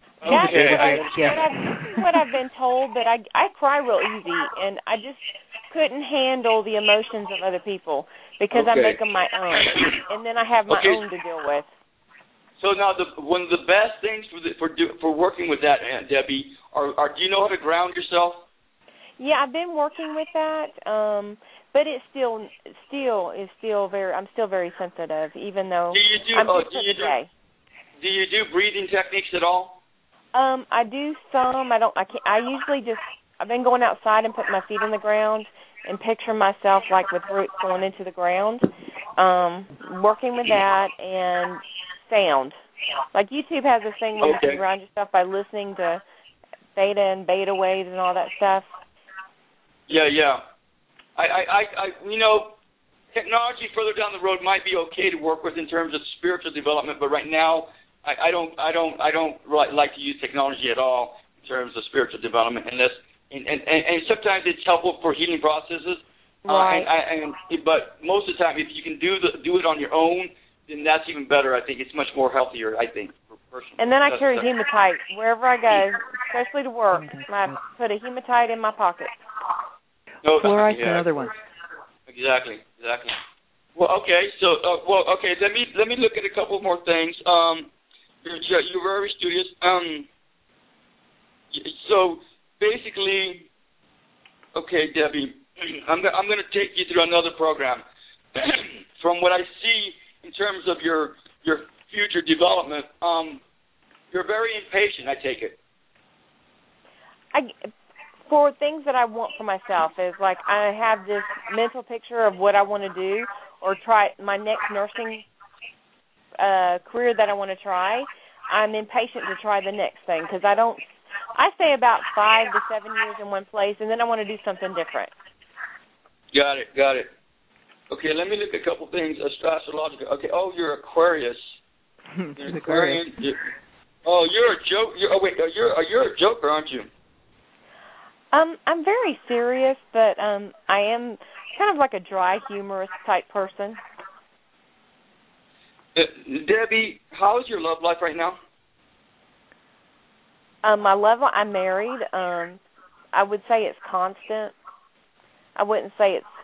That's what I've been told, but I cry real easy, and I just couldn't handle the emotions of other people because I make them my own, and then I have my own to deal with. So now, one of the best things for working with that, Aunt Debbie, do you know how to ground yourself? Yeah, I've been working with that, but it's still I'm still very sensitive, even though I'm do you do breathing techniques at all? I do some. I usually I've been going outside and putting my feet in the ground and picture myself like with roots going into the ground, working with that and sound. Like YouTube has this thing where you can ground yourself by listening to theta and beta waves and all that stuff. Yeah. Technology further down the road might be okay to work with in terms of spiritual development, but right now I don't like to use technology at all in terms of spiritual development unless and sometimes it's helpful for healing processes. Right. But most of the time, if you can do it on your own, then that's even better. I think it's much more healthier. I think personally. And then I carry hematite wherever I go, especially to work. I put a hematite in my pocket. No, fluoride's another one. Exactly. Well, okay. So, Let me look at a couple more things. You're very studious. So basically, okay, Debbie, I'm going to take you through another program. From what I see in terms of your future development, you're very impatient. I take it. For things that I want for myself is like I have this mental picture of what I want to do or try my next nursing career that I want to try. I'm impatient to try the next thing because I stay about 5 to 7 years in one place and then I want to do something different. Got it. Okay, let me look at a couple things. Astrological. Okay. Oh, you're Aquarius. You're Aquarian. You're a joke. You're a joker, aren't you? I'm very serious, but I am kind of like a dry, humorous type person. Debbie, how is your love life right now? My love life, I'm married. I would say it's constant. I wouldn't say it's.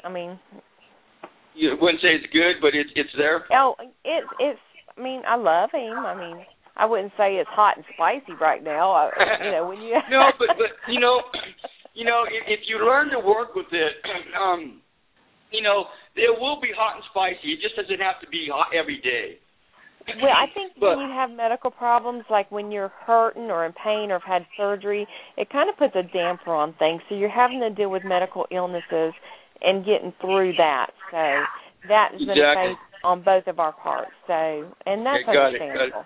You wouldn't say it's good, but it's there. Oh, it's. I mean, I love him. I mean, I wouldn't say it's hot and spicy right now. When you. No, but if you learn to work with it, there will be hot and spicy. It just doesn't have to be hot every day. Well, I think when you have medical problems, like when you're hurting or in pain or have had surgery, it kind of puts a damper on things. So you're having to deal with medical illnesses and getting through that. So that has been faced on both of our parts. So, and that's understandable.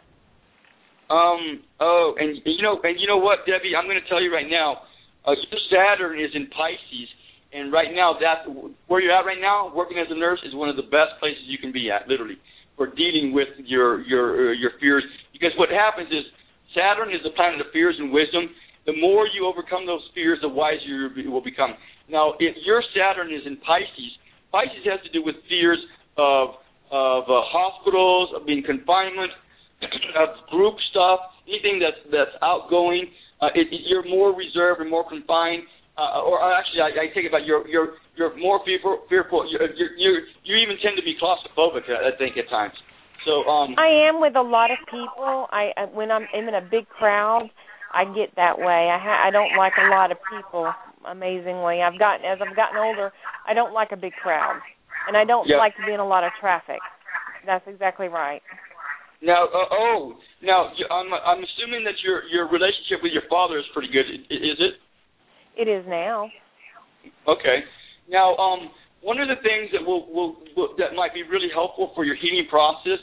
And you know what, Debbie? I'm going to tell you right now. Your Saturn is in Pisces, and right now, that's where you're at right now. Working as a nurse is one of the best places you can be at, literally, for dealing with your fears. Because what happens is Saturn is the planet of fears and wisdom. The more you overcome those fears, the wiser you will become. Now, if your Saturn is in Pisces, Pisces has to do with fears of hospitals, of being confinement, of group stuff, anything that's outgoing. You're more reserved and more confined. Or actually, I take it back. You're more fearful. You even tend to be claustrophobic, I think, at times. So I am with a lot of people. When I'm in a big crowd, I get that way. I don't like a lot of people. Amazingly, as I've gotten older, I don't like a big crowd, and I don't like to be in a lot of traffic. That's exactly right. Now, I'm assuming that your relationship with your father is pretty good. Is it? It is now. Okay. Now, one of the things that that might be really helpful for your healing process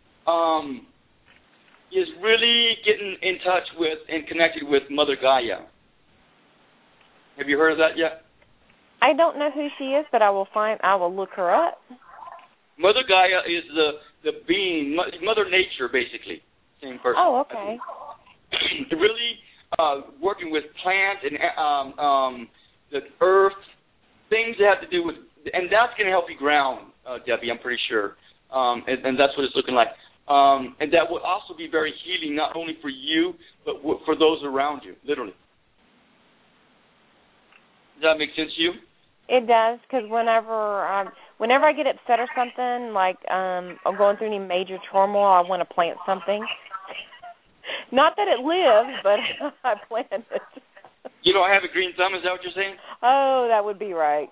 is really getting in touch with and connected with Mother Gaia. Have you heard of that yet? I don't know who she is, but I will look her up. Mother Gaia is the being, Mother Nature, basically, same person. Oh, okay. Really working with plants and the earth, things that have to do with, and that's going to help you ground, Debbie, I'm pretty sure. And that's what it's looking like. And that will also be very healing, not only for you, but for those around you, literally. Does that make sense to you? It does, because whenever I get upset or something, like I'm going through any major turmoil, I want to plant something. Not that it lives, but I plant it. You don't have a green thumb, is that what you're saying? Oh, that would be right.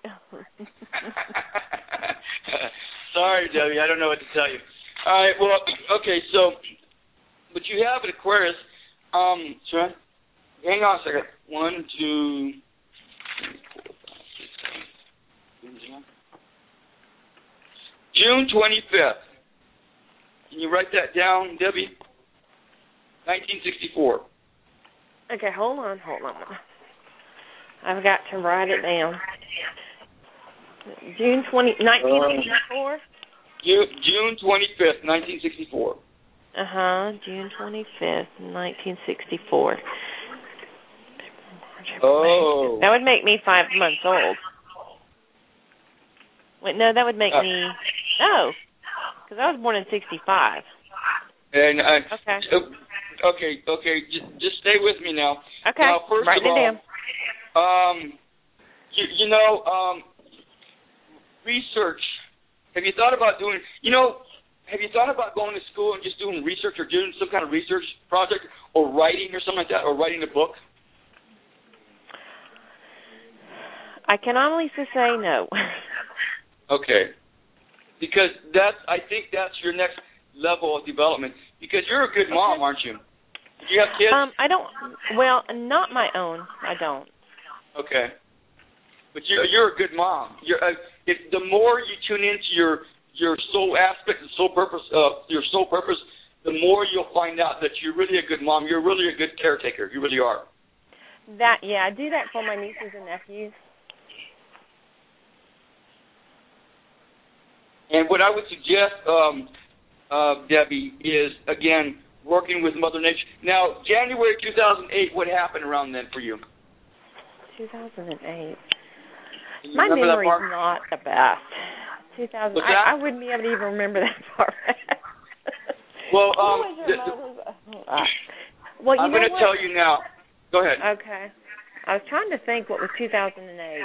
Sorry, Debbie, I don't know what to tell you. All right, well, okay, so, but you have an Aquarius. Sorry, hang on a second. 1, 2, 3, 4, 5, 6, 7. June 25th. Can you write that down, Debbie? 1964. Okay, hold on. I've got to write it down. June 1964? June 25th, 1964. June 25th, 1964. Oh. That would make me 5 months old. Wait, no, that would make me... Oh, because I was born in 65. And Okay. Okay. Just stay with me now. Okay. Now, first Writing of all, it down. Research. Have you thought about doing? Have you thought about going to school and just doing research or doing some kind of research project or writing or something like that, or writing a book? I can honestly say no. Okay. Because I think that's your next level of development. Because you're a good mom, aren't you? Do you have kids? I don't. Well, not my own. I don't. Okay. But you're a good mom. The more you tune into your soul aspect, the soul purpose, the more you'll find out that you're really a good mom. You're really a good caretaker. You really are. I do that for my nieces and nephews. And what I would suggest, Debbie, is, again, working with Mother Nature. Now, January 2008, what happened around then for you? 2008. My memory's not the best. 2000. I wouldn't be able to even remember that far. Well, well, I'm going to tell you now. Go ahead. Okay. I was trying to think what was 2008.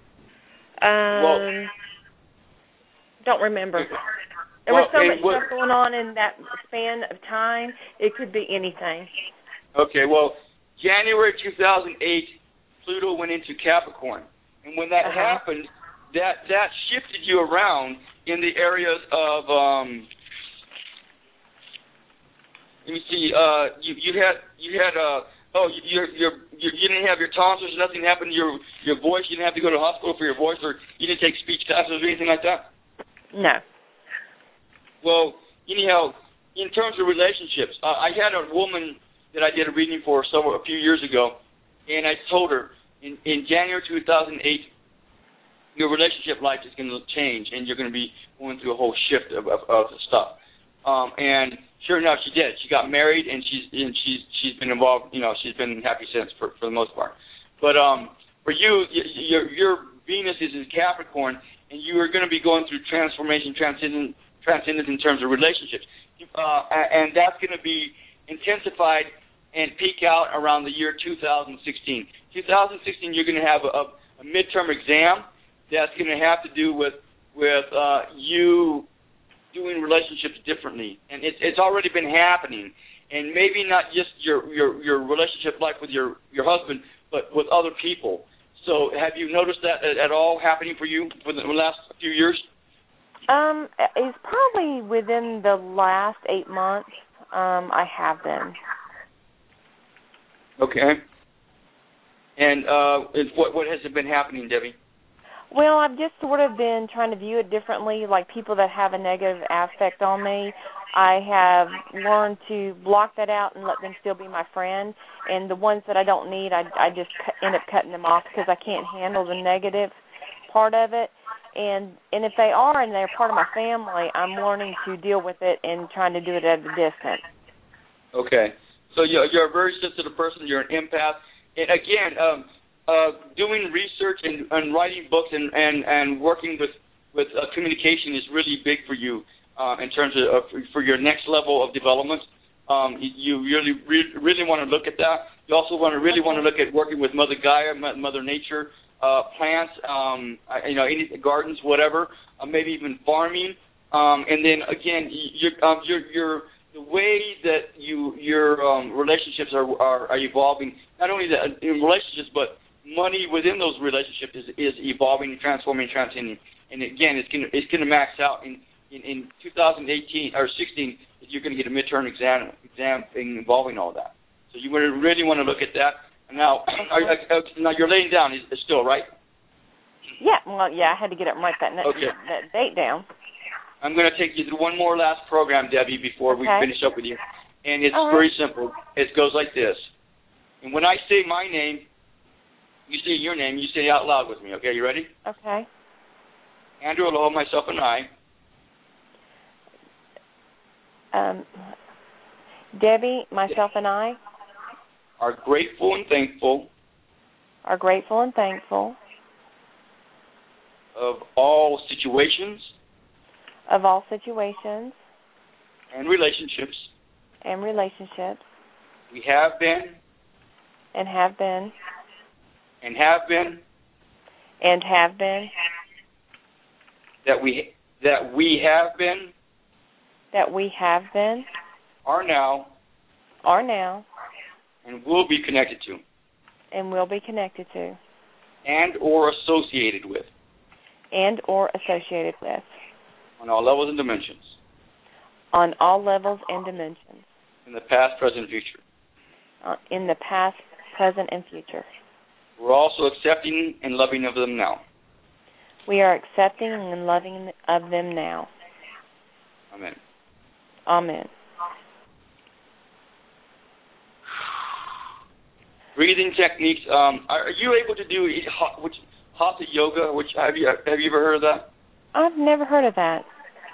Don't remember. There was so much stuff going on in that span of time, it could be anything. Okay, well, January 2008, Pluto went into Capricorn. And when that happened, that shifted you around in the areas of, let me see, you didn't have your tonsils, nothing happened to your voice, you didn't have to go to the hospital for your voice, or you didn't take speech classes or anything like that? No. Well, anyhow, in terms of relationships, I had a woman that I did a reading for a few years ago, and I told her in January 2008, your relationship life is going to change, and you're going to be going through a whole shift of stuff. And sure enough, she did. She got married, and she's been involved. You know, she's been happy since for the most part. But for you, your Venus is in Capricorn, and you are going to be going through transformation, transcendence in terms of relationships, and that's going to be intensified and peak out around the year 2016. 2016, you're going to have a midterm exam that's going to have to do with you doing relationships differently, and it's already been happening, and maybe not just your relationship life with your husband, but with other people. So have you noticed that at all happening for you for the last few years? It's probably within the last 8 months. I have been. Okay. And what has been happening, Debbie? Well, I've just sort of been trying to view it differently, like people that have a negative aspect on me. I have learned to block that out and let them still be my friend. And the ones that I don't need, I just end up cutting them off because I can't handle the negative part of it. And if they are and they're part of my family, I'm learning to deal with it and trying to do it at a distance. Okay. So you're a very sensitive person. You're an empath. And again, doing research and writing books and working with communication is really big for you in terms of for your next level of development. You really want to look at that. You also want to look at working with Mother Gaia, Mother Nature, plants, any gardens, whatever, maybe even farming. And then again, the way that your relationships are evolving, not only in relationships, but money within those relationships is evolving, transforming, transcending. And again, it's going to max out in 2018 or 16. You're going to get a midterm exam involving all that. So you really want to look at that. Now you're laying down still, right? Yeah. Well, yeah. I had to get up and write that date down. I'm going to take you through one more last program, Debbie, before we finish up with you. And it's very simple. It goes like this. And when I say my name, you say your name, you say it out loud with me. Okay, you ready? Okay. Andrew, Aloha, myself, and I. Debbie, myself, and I. Are grateful and thankful. Are grateful and thankful. Of all situations. Of all situations. And relationships. And relationships. We have been. And have been. And have been. And have been. That we have been. That we have been. Are now. Are now. And will be connected to. And will be connected to. And or associated with. And or associated with. On all levels and dimensions. On all levels and dimensions. In the past, present, and future. In the past, present, and future. We're also accepting and loving of them now. We are accepting and loving of them now. Amen. Amen. Breathing techniques. Are you able to do Hatha yoga? Which have you ever heard of that? I've never heard of that.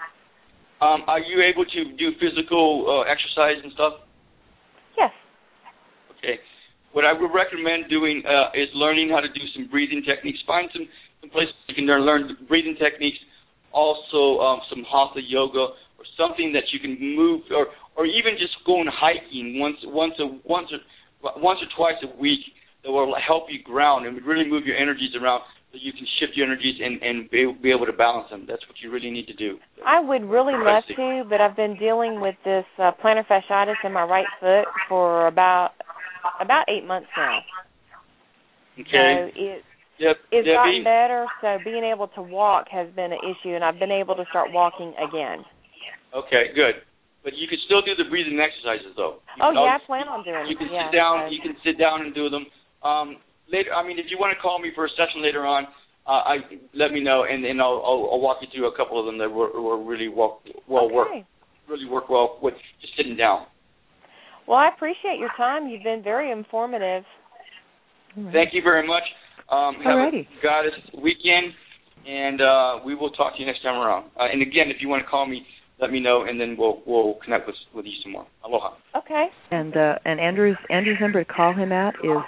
Are you able to do physical exercise and stuff? Yes. Okay. What I would recommend doing is learning how to do some breathing techniques. Find some places you can learn breathing techniques. Also, some hatha yoga or something that you can move, or even just going hiking once or twice a week that will help you ground and really move your energies around so you can shift your energies and be able to balance them. That's what you really need to do. I would really love to, but I've been dealing with this plantar fasciitis in my right foot for about 8 months now. Okay. So it's gotten better, so being able to walk has been an issue, and I've been able to start walking again. Okay, good. But you can still do the breathing exercises, though. I plan on doing it. You can sit down. You can sit down and do them. Later, if you want to call me for a session later on, let me know, and I'll walk you through a couple of them that were really work well with just sitting down. Well, I appreciate your time. You've been very informative. Thank you very much. Have Alrighty. a goddess weekend, and we will talk to you next time around. And again, if you want to call me, let me know, and then we'll connect with you some more. Aloha. Okay. And Andrew's number to call him at is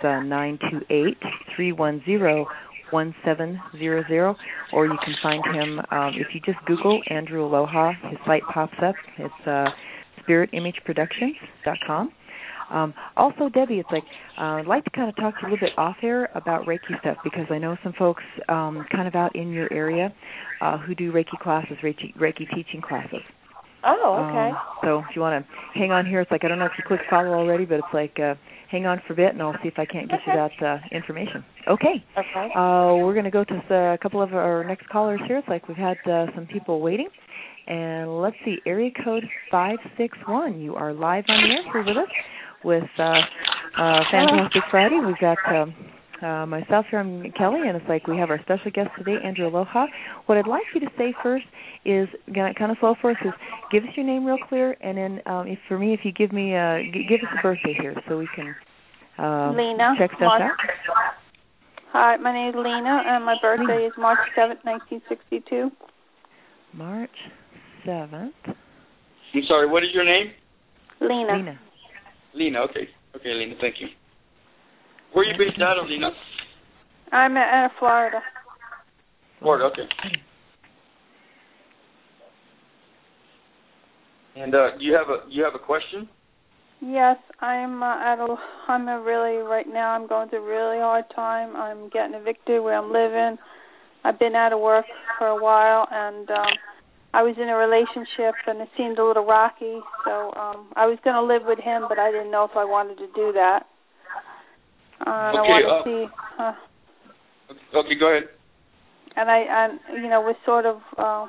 928-310-1700, or you can find him if you just Google Andrew Aloha. His site pops up. It's SpiritImageProductions.com. Also, Debbie, it's like I'd like to kind of talk to you a little bit off air about Reiki stuff, because I know some folks kind of out in your area who do Reiki classes, Reiki teaching classes. Oh, okay. So if you want to hang on here, it's like I don't know if you clicked follow already, but it's like hang on for a bit, and I'll see if I can't get you that information. Okay. Okay. We're going to go to a couple of our next callers here. It's like we've had some people waiting. And let's see, area code 561. You are live on the air here with us with Fantastic Friday. We've got myself here, I'm Kelly, and it's like we have our special guest today, Andrew Aloha. What I'd like you to say first is, kind of slow for us, is give us your name real clear, and then if you give me give us a birthday here so we can Lena, check stuff out. Hi, my name is Lena, and my birthday is March 7th, 1962. March 7th. I'm sorry, what is your name? Lena. Lena, okay. Okay, Lena, thank you. Where are you based out of, Lena? I'm in Florida. Florida, okay. And you have a question? Yes, I'm right now I'm going through a really hard time. I'm getting evicted where I'm living. I've been out of work for a while, and I was in a relationship, and it seemed a little rocky, so I was going to live with him, but I didn't know if I wanted to do that. Okay, I want to see. Okay, go ahead. And we're sort of,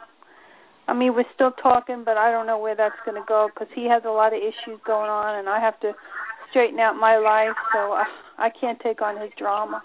we're still talking, but I don't know where that's going to go, because he has a lot of issues going on, and I have to straighten out my life, so I can't take on his drama.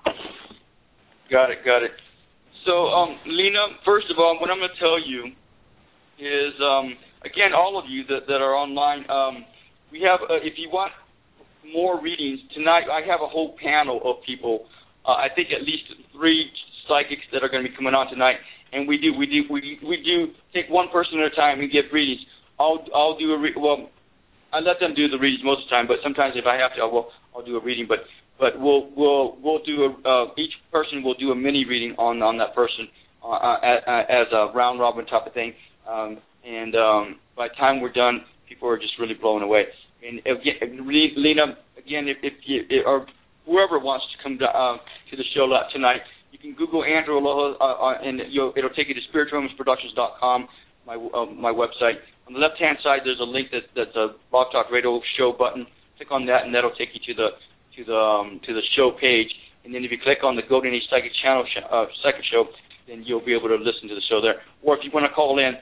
Got it. So, Lena, first of all, what I'm going to tell you is, again, all of you that are online, we have, if you want more readings, tonight I have a whole panel of people, I think at least 3 psychics that are going to be coming on tonight, and we do take one person at a time and give readings. I'll do I let them do the readings most of the time, but sometimes if I have to, I'll do a reading, but we'll do each person will do a mini reading on that person as a round robin type of thing, and by the time we're done, people are just really blown away. And again, Lena, again, if you or whoever wants to come to the show tonight, you can Google Andrew Aloha, and it'll take you to SpiritImageProductions.com, my website. On the left-hand side, there's a link that's a Blog Talk Radio show button. Click on that, and that'll take you to the show page. And then if you click on the Golden Age Psychic Channel second show, then you'll be able to listen to the show there. Or if you want to call in,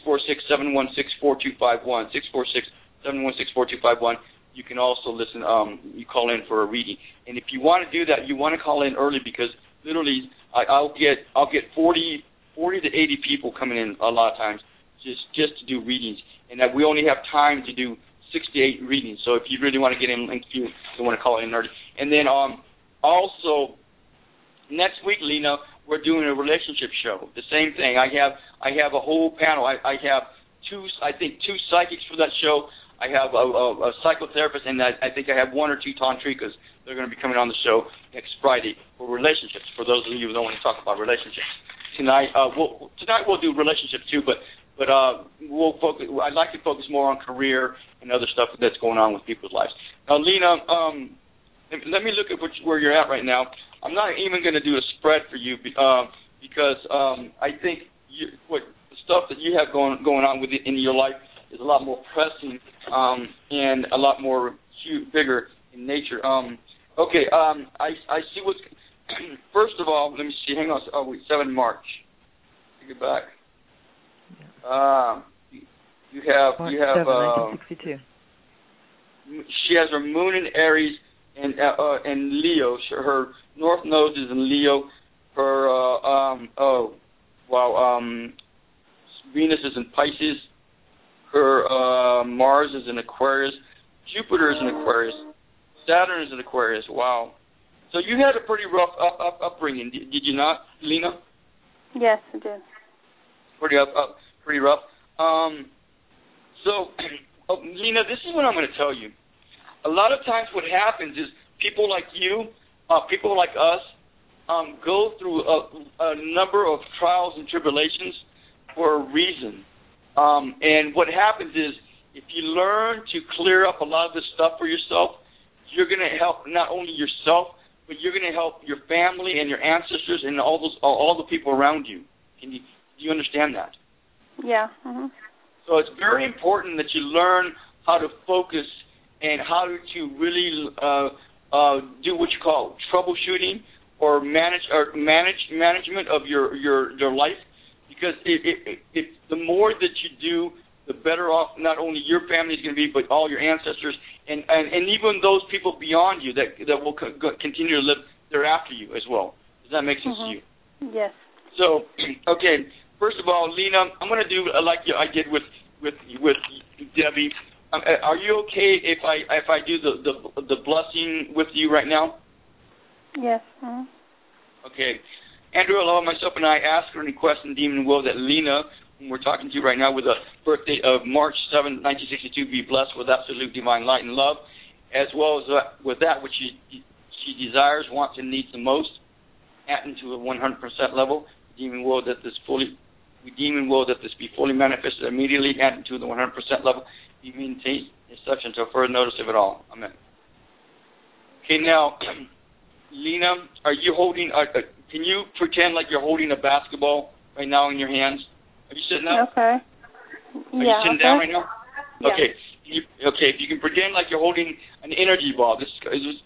646-716-4251, 646-716-4251. You can also listen. You call in for a reading, and if you want to do that, you want to call in early, because literally I'll get 40 to 80 people coming in a lot of times just to do readings, and that we only have time to do 6 to 8 readings. So if you really want to get in, you want to call in early. And then also next week, Lena, we're doing a relationship show. The same thing. I have a whole panel. I have two psychics for that show. I have a psychotherapist, and I think I have 1 or 2 tantrikas. They're going to be coming on the show next Friday for relationships. For those of you who don't want to talk about relationships, tonight we'll do relationships too, but we'll focus. I'd like to focus more on career and other stuff that's going on with people's lives. Now, Lena, let me look at where you're at right now. I'm not even going to do a spread for you because I think the stuff that you have going on in your life is a lot more pressing and a lot more bigger in nature. I see what's. First of all, let me see. Hang on. 7 March. Take it back. You have. 1962. She has her moon in Aries and Leo. Her north node is in Leo. Her Venus is in Pisces. Her Mars is in Aquarius. Jupiter is in Aquarius. Saturn is in Aquarius. Wow. So you had a pretty rough upbringing, did you not, Lena? Yes, I did. Pretty rough. Lena, this is what I'm going to tell you. A lot of times what happens is people like you, people like us, go through a number of trials and tribulations for a reason. And what happens is if you learn to clear up a lot of this stuff for yourself, you're going to help not only yourself, but you're going to help your family and your ancestors and all the people around you. Do you understand that? Yeah. Mm-hmm. So it's very important that you learn how to focus and how to really do what you call troubleshooting or management of your life, because if the more that you do, the better off not only your family is going to be, but all your ancestors and even those people beyond you that will continue to live thereafter you as well. Does that make sense to you? Yes. So, okay. First of all, Lena, I'm going to do like I did with Debbie. Are you okay if I do the blessing with you right now? Yes. Mm-hmm. Okay. Andrew, along myself and I ask for and request in Demon Will that Lena, whom we're talking to right now with a birthday of March 7, 1962, be blessed with absolute divine light and love, as well as with that which she desires, wants, and needs the most, at into a 100% level. Demon will that this be fully manifested immediately, at into the 100% level, be maintained as such until further notice of it all. Amen. Okay, now, Lena, are you holding? Can you pretend like you're holding a basketball right now in your hands? Are you sitting up? Okay. Are you sitting down right now? Yeah. Okay. If you can pretend like you're holding an energy ball. This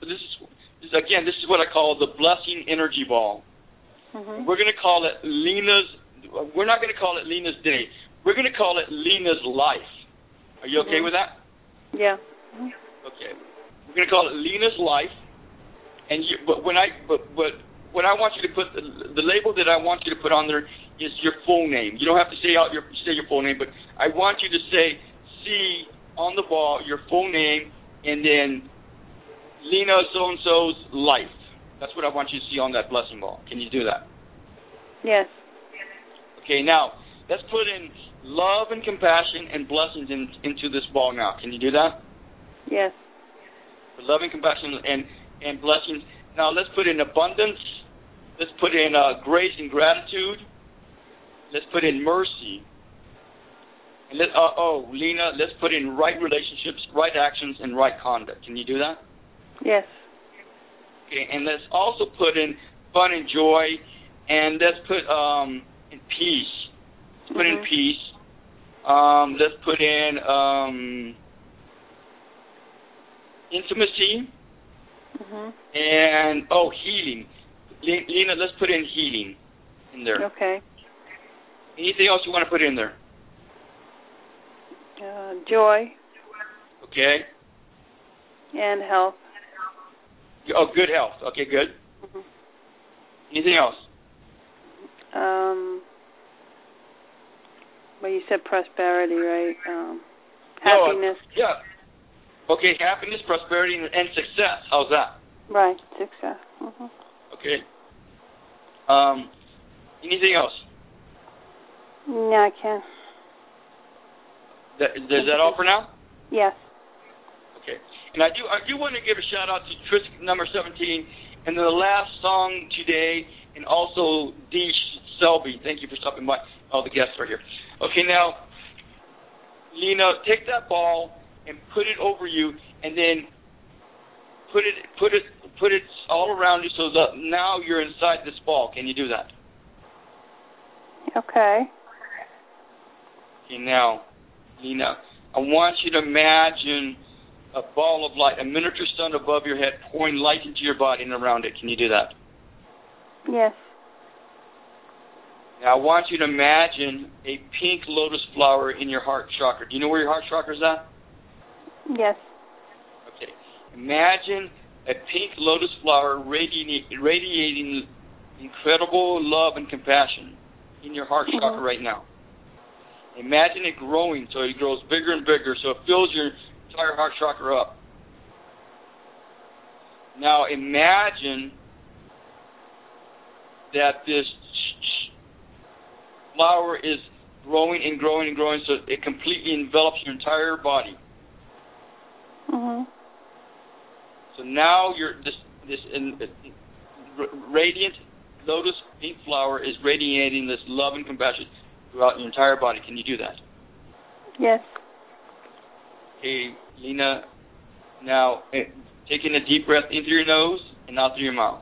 is what I call the blessing energy ball. Mm-hmm. We're going to call it Lena's. We're not going to call it Lena's day. We're going to call it Lena's life. Are you okay with that? Yeah. Okay. We're going to call it Lena's life. And but when I want you to put the label that I want you to put on there is your full name. You don't have to say your full name, but I want you to see on the ball your full name and then Lena so-and-so's life. That's what I want you to see on that blessing ball. Can you do that? Yes. Okay, now let's put in love and compassion and blessings into this ball now. Can you do that? Yes. Love and compassion and blessings. Now let's put in abundance. Let's put in grace and gratitude. Let's put in mercy. And Lena, let's put in right relationships, right actions, and right conduct. Can you do that? Yes. Okay, and let's also put in fun and joy, and let's put in peace. Let's put in peace. Let's put in intimacy. And healing. Lena, let's put in healing in there. Okay. Anything else you want to put in there? Joy. Okay. And health. Oh, good health. Okay, good. Anything else? Well, you said prosperity, right? Happiness. Yeah. Okay, happiness, prosperity, and success. How's that? Right, success. Okay. Anything else? No, I can't. Is that all for now? Yes. Okay. And I do want to give a shout out to Trisk number 17, and then the last song today, and also Dee Selby. Thank you for stopping by. All the guests are here. Okay, now, Lena, take that ball and put it over you, and then put it all around you so that now you're inside this ball. Can you do that? Okay. Okay, now, Lena, I want you to imagine a ball of light, a miniature sun above your head, pouring light into your body and around it. Can you do that? Yes. Now, I want you to imagine a pink lotus flower in your heart chakra. Do you know where your heart chakra is at? Yes. Okay. Imagine a pink lotus flower radiating incredible love and compassion in your heart chakra right now. Imagine it growing so it grows bigger and bigger so it fills your entire heart chakra up. Now imagine that this flower is growing and growing and growing so it completely envelops your entire body. So now this radiant lotus pink flower is radiating this love and compassion throughout your entire body. Can you do that? Yes. Okay, Lena, now taking a deep breath in through your nose and out through your mouth.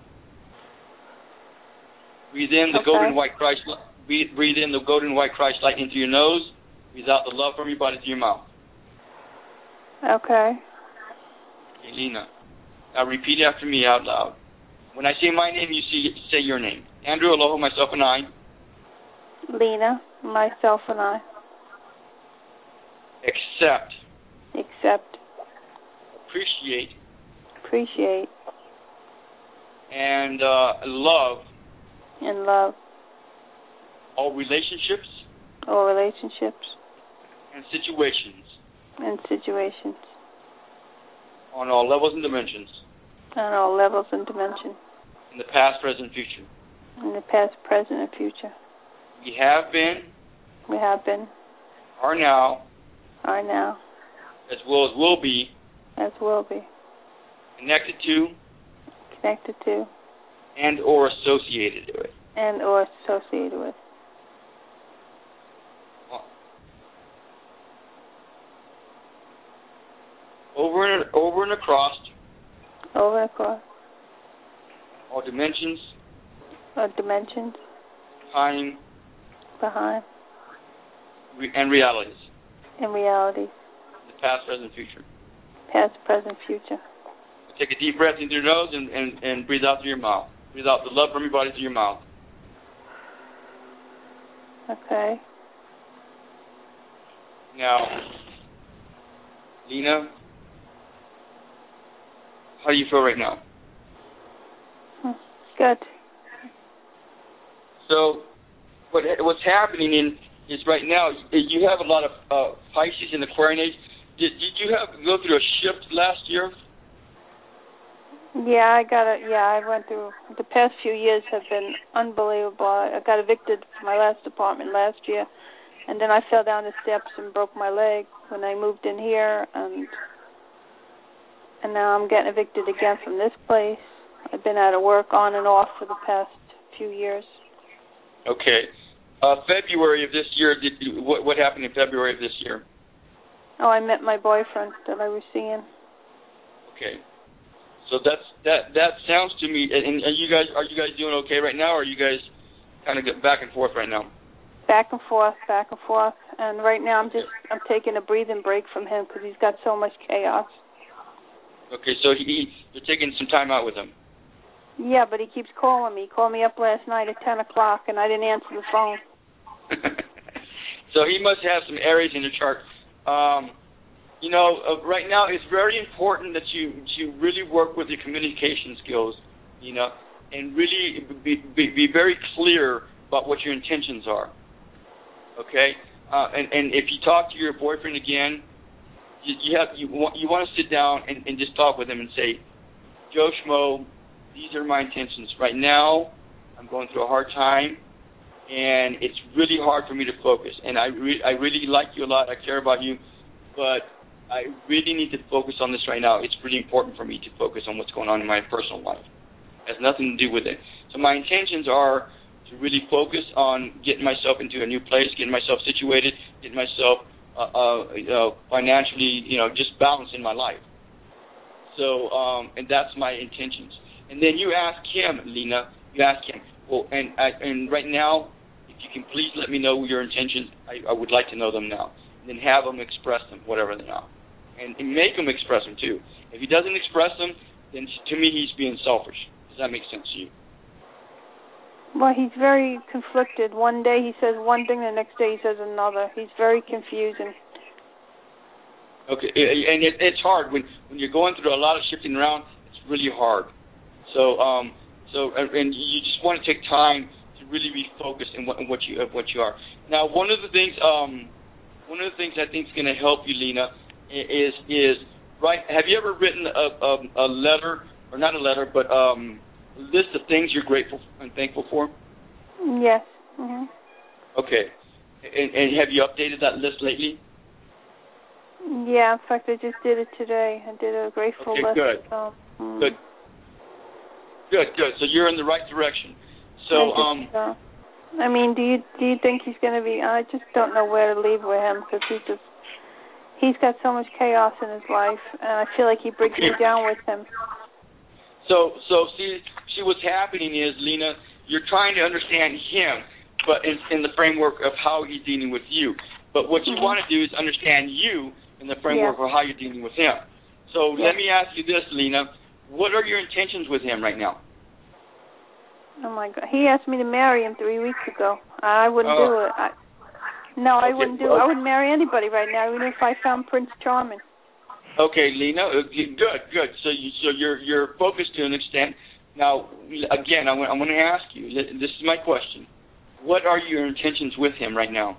Breathe in the golden white Christ light. Breathe in the golden white Christ light into your nose. Breathe out the love from your body to your mouth. Okay. Okay, Lena. Now repeat after me out loud. When I say my name, you say your name. Andrew, Aloha, myself, and I. Lena, myself, and I. Accept. Appreciate. And love. All relationships. And situations. On all levels and dimensions. In the past, present, and future. We have been. Are now. As well as will be. Connected to. And or associated with. Over and across. All dimensions. Time. Behind. And realities. In reality. The past, present, future. Past, present, future. Take a deep breath into your nose and breathe out through your mouth. Breathe out the love from your body through your mouth. Okay. Now, Lena, how do you feel right now? Good. So, what's happening is right now you have a lot of Pisces in the Aquarian age. Did you go through a shift last year? Yeah, I went through. The past few years have been unbelievable. I got evicted from my last apartment last year, and then I fell down the steps and broke my leg when I moved in here, and now I'm getting evicted again from this place. I've been out of work on and off for the past few years. Okay. February of this year, what happened in February of this year? Oh, I met my boyfriend that I was seeing. Okay. So that sounds to me, and are you guys doing okay right now, or are you guys kind of getting back and forth right now? Back and forth, and right now I'm taking a breathing break from him because he's got so much chaos. Okay, so you're taking some time out with him. Yeah, but he keeps calling me. He called me up last night at 10 o'clock, and I didn't answer the phone. So he must have some Aries in the chart. Right now it's very important that you really work with your communication skills, and really be very clear about what your intentions are. Okay, and if you talk to your boyfriend again, you want to sit down and just talk with him and say, Joe Schmo, these are my intentions. Right now, I'm going through a hard time, and it's really hard for me to focus. And I really like you a lot. I care about you, but I really need to focus on this right now. It's really important for me to focus on what's going on in my personal life. It has nothing to do with it. So my intentions are to really focus on getting myself into a new place, getting myself situated, getting myself financially, just balanced in my life. So, and that's my intentions. And then you ask him, Lena. You ask him. Well, and right now, if you can please let me know your intentions, I would like to know them now. And then have him express them, whatever they are, and make him express them too. If he doesn't express them, then to me he's being selfish. Does that make sense to you? Well, he's very conflicted. One day he says one thing, the next day he says another. He's very confusing. Okay, and it's hard when you're going through a lot of shifting around. It's really hard. So and you just want to take time to really be focused in what you are. Now, one of the things I think is going to help you, Lena, is right. Have you ever written a letter, or not a letter, but list of things you're grateful and thankful for? Yes. Mm-hmm. Okay. And have you updated that list lately? Yeah, in fact, I just did it today. I did a grateful list. Good. Good. So you're in the right direction. So, I mean, do you think he's going to be? I just don't know where to leave with him, because he's got so much chaos in his life, and I feel like he brings me down with him. So see what's happening is, Lena, you're trying to understand him, but in the framework of how he's dealing with you. But what you want to do is understand you in the framework of how you're dealing with him. So let me ask you this, Lena. What are your intentions with him right now? Oh, my God. He asked me to marry him 3 weeks ago. I wouldn't do it. I wouldn't do it. I wouldn't marry anybody right now, even if I found Prince Charming. Okay, Lena, good. So you're focused to an extent. Now, again, I'm going to ask you. This is my question. What are your intentions with him right now?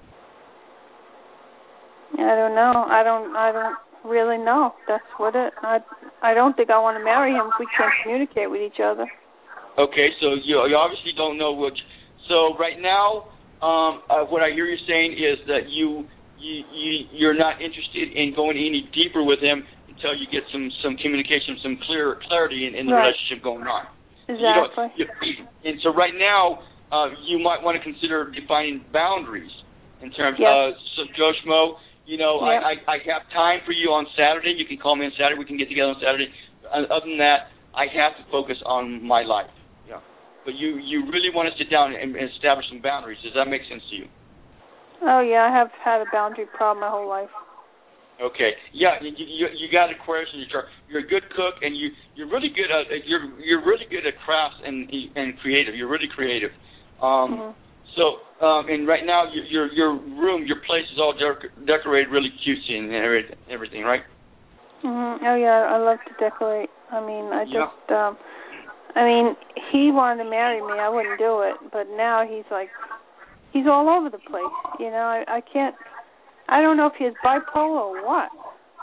I don't know. I don't really know. That's what it. I don't think I want to marry him if we can't communicate with each other. Okay, so you obviously don't know what. So right now, what I hear you saying is that you're not interested in going any deeper with him until you get some communication, some clarity in the relationship going on. Exactly. And so right now, you might want to consider defining boundaries in terms of Joe Schmo. I have time for you on Saturday. You can call me on Saturday. We can get together on Saturday. Other than that, I have to focus on my life. Yeah. But you really want to sit down and establish some boundaries. Does that make sense to you? Oh yeah, I have had a boundary problem my whole life. Okay. Yeah, you got Aquarius in your chart. You're a good cook, and you're really good at you're really good at crafts and creative. You're really creative. So, and right now, your room, your place is all decorated really cutesy and everything, right? Oh yeah, I love to decorate. I mean, he wanted to marry me. I wouldn't do it, but now he's all over the place. I can't. I don't know if he's bipolar or what.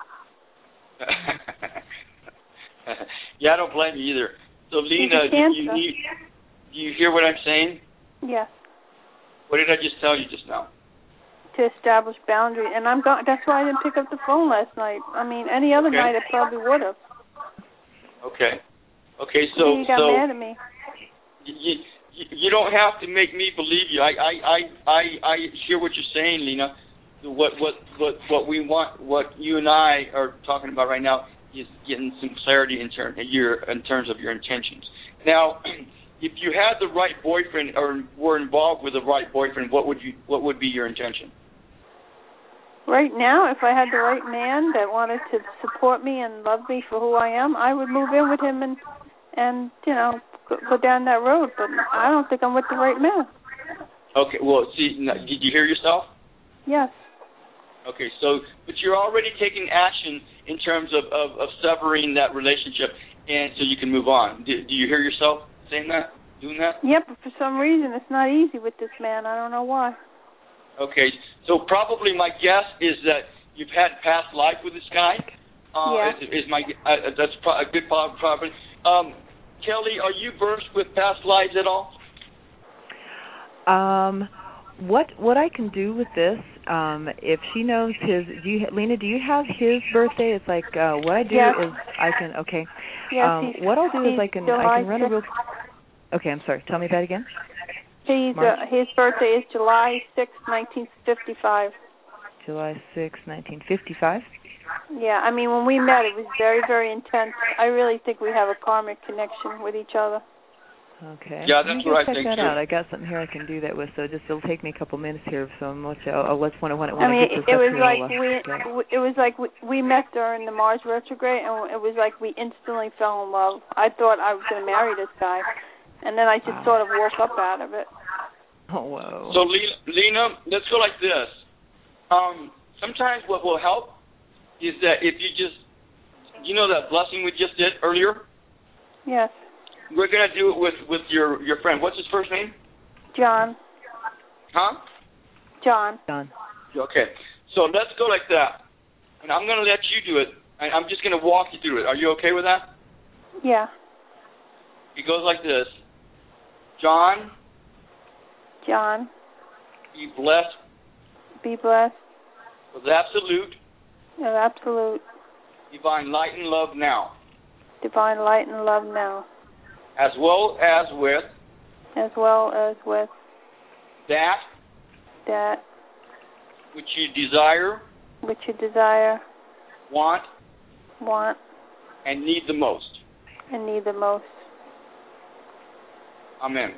Yeah, I don't blame you either. So, Lena, do you hear what I'm saying? Yes. What did I just tell you just now? To establish boundaries, and that's why I didn't pick up the phone last night. I mean, any other night I probably would have. Okay, so you got mad at me. You don't have to make me believe you. I hear what you're saying, Lena. What we want, what you and I are talking about right now, is getting some clarity in terms of your intentions. Now, if you had the right boyfriend or were involved with the right boyfriend, what would be your intention? Right now, if I had the right man that wanted to support me and love me for who I am, I would move in with him and go down that road. But I don't think I'm with the right man. Okay. Well, see, did you hear yourself? Yes. Okay. But you're already taking action in terms of severing that relationship, and so you can move on. Do you hear yourself saying that, doing that? Yep, but for some reason it's not easy with this man. I don't know why. Okay, so probably my guess is that you've had past life with this guy. That's a good probability. Kelly, are you versed with past lives at all? What I can do with this, if she knows his, Lena, do you have his birthday? It's like what I do is I can Yes, what I'll do is I can run a real. Okay, I'm sorry. Tell me that again. His birthday is July 6, 1955. July 6, 1955. Yeah, I mean, when we met, it was very, very intense. I really think we have a karmic connection with each other. Okay. Yeah, that's what I think. Check that too. out. I got something here I can do that with. So it'll take me a couple minutes here. So I'll let when I mean, get this it was up it was like we met during the Mars retrograde, and it was like we instantly fell in love. I thought I was going to marry this guy, and then I just sort of woke up out of it. Oh, whoa. So, Lena, let's go like this. Sometimes what will help is that if you just, that blessing we just did earlier? Yes. We're going to do it with your friend. What's his first name? John. Huh? John. Okay. So let's go like that. And I'm going to let you do it. I'm just going to walk you through it. Are you okay with that? Yeah. It goes like this. John. Be blessed. Be blessed. With absolute. Divine light and love now. Divine light and love now. As well as with. That. Which you desire. Want. And need the most. Amen.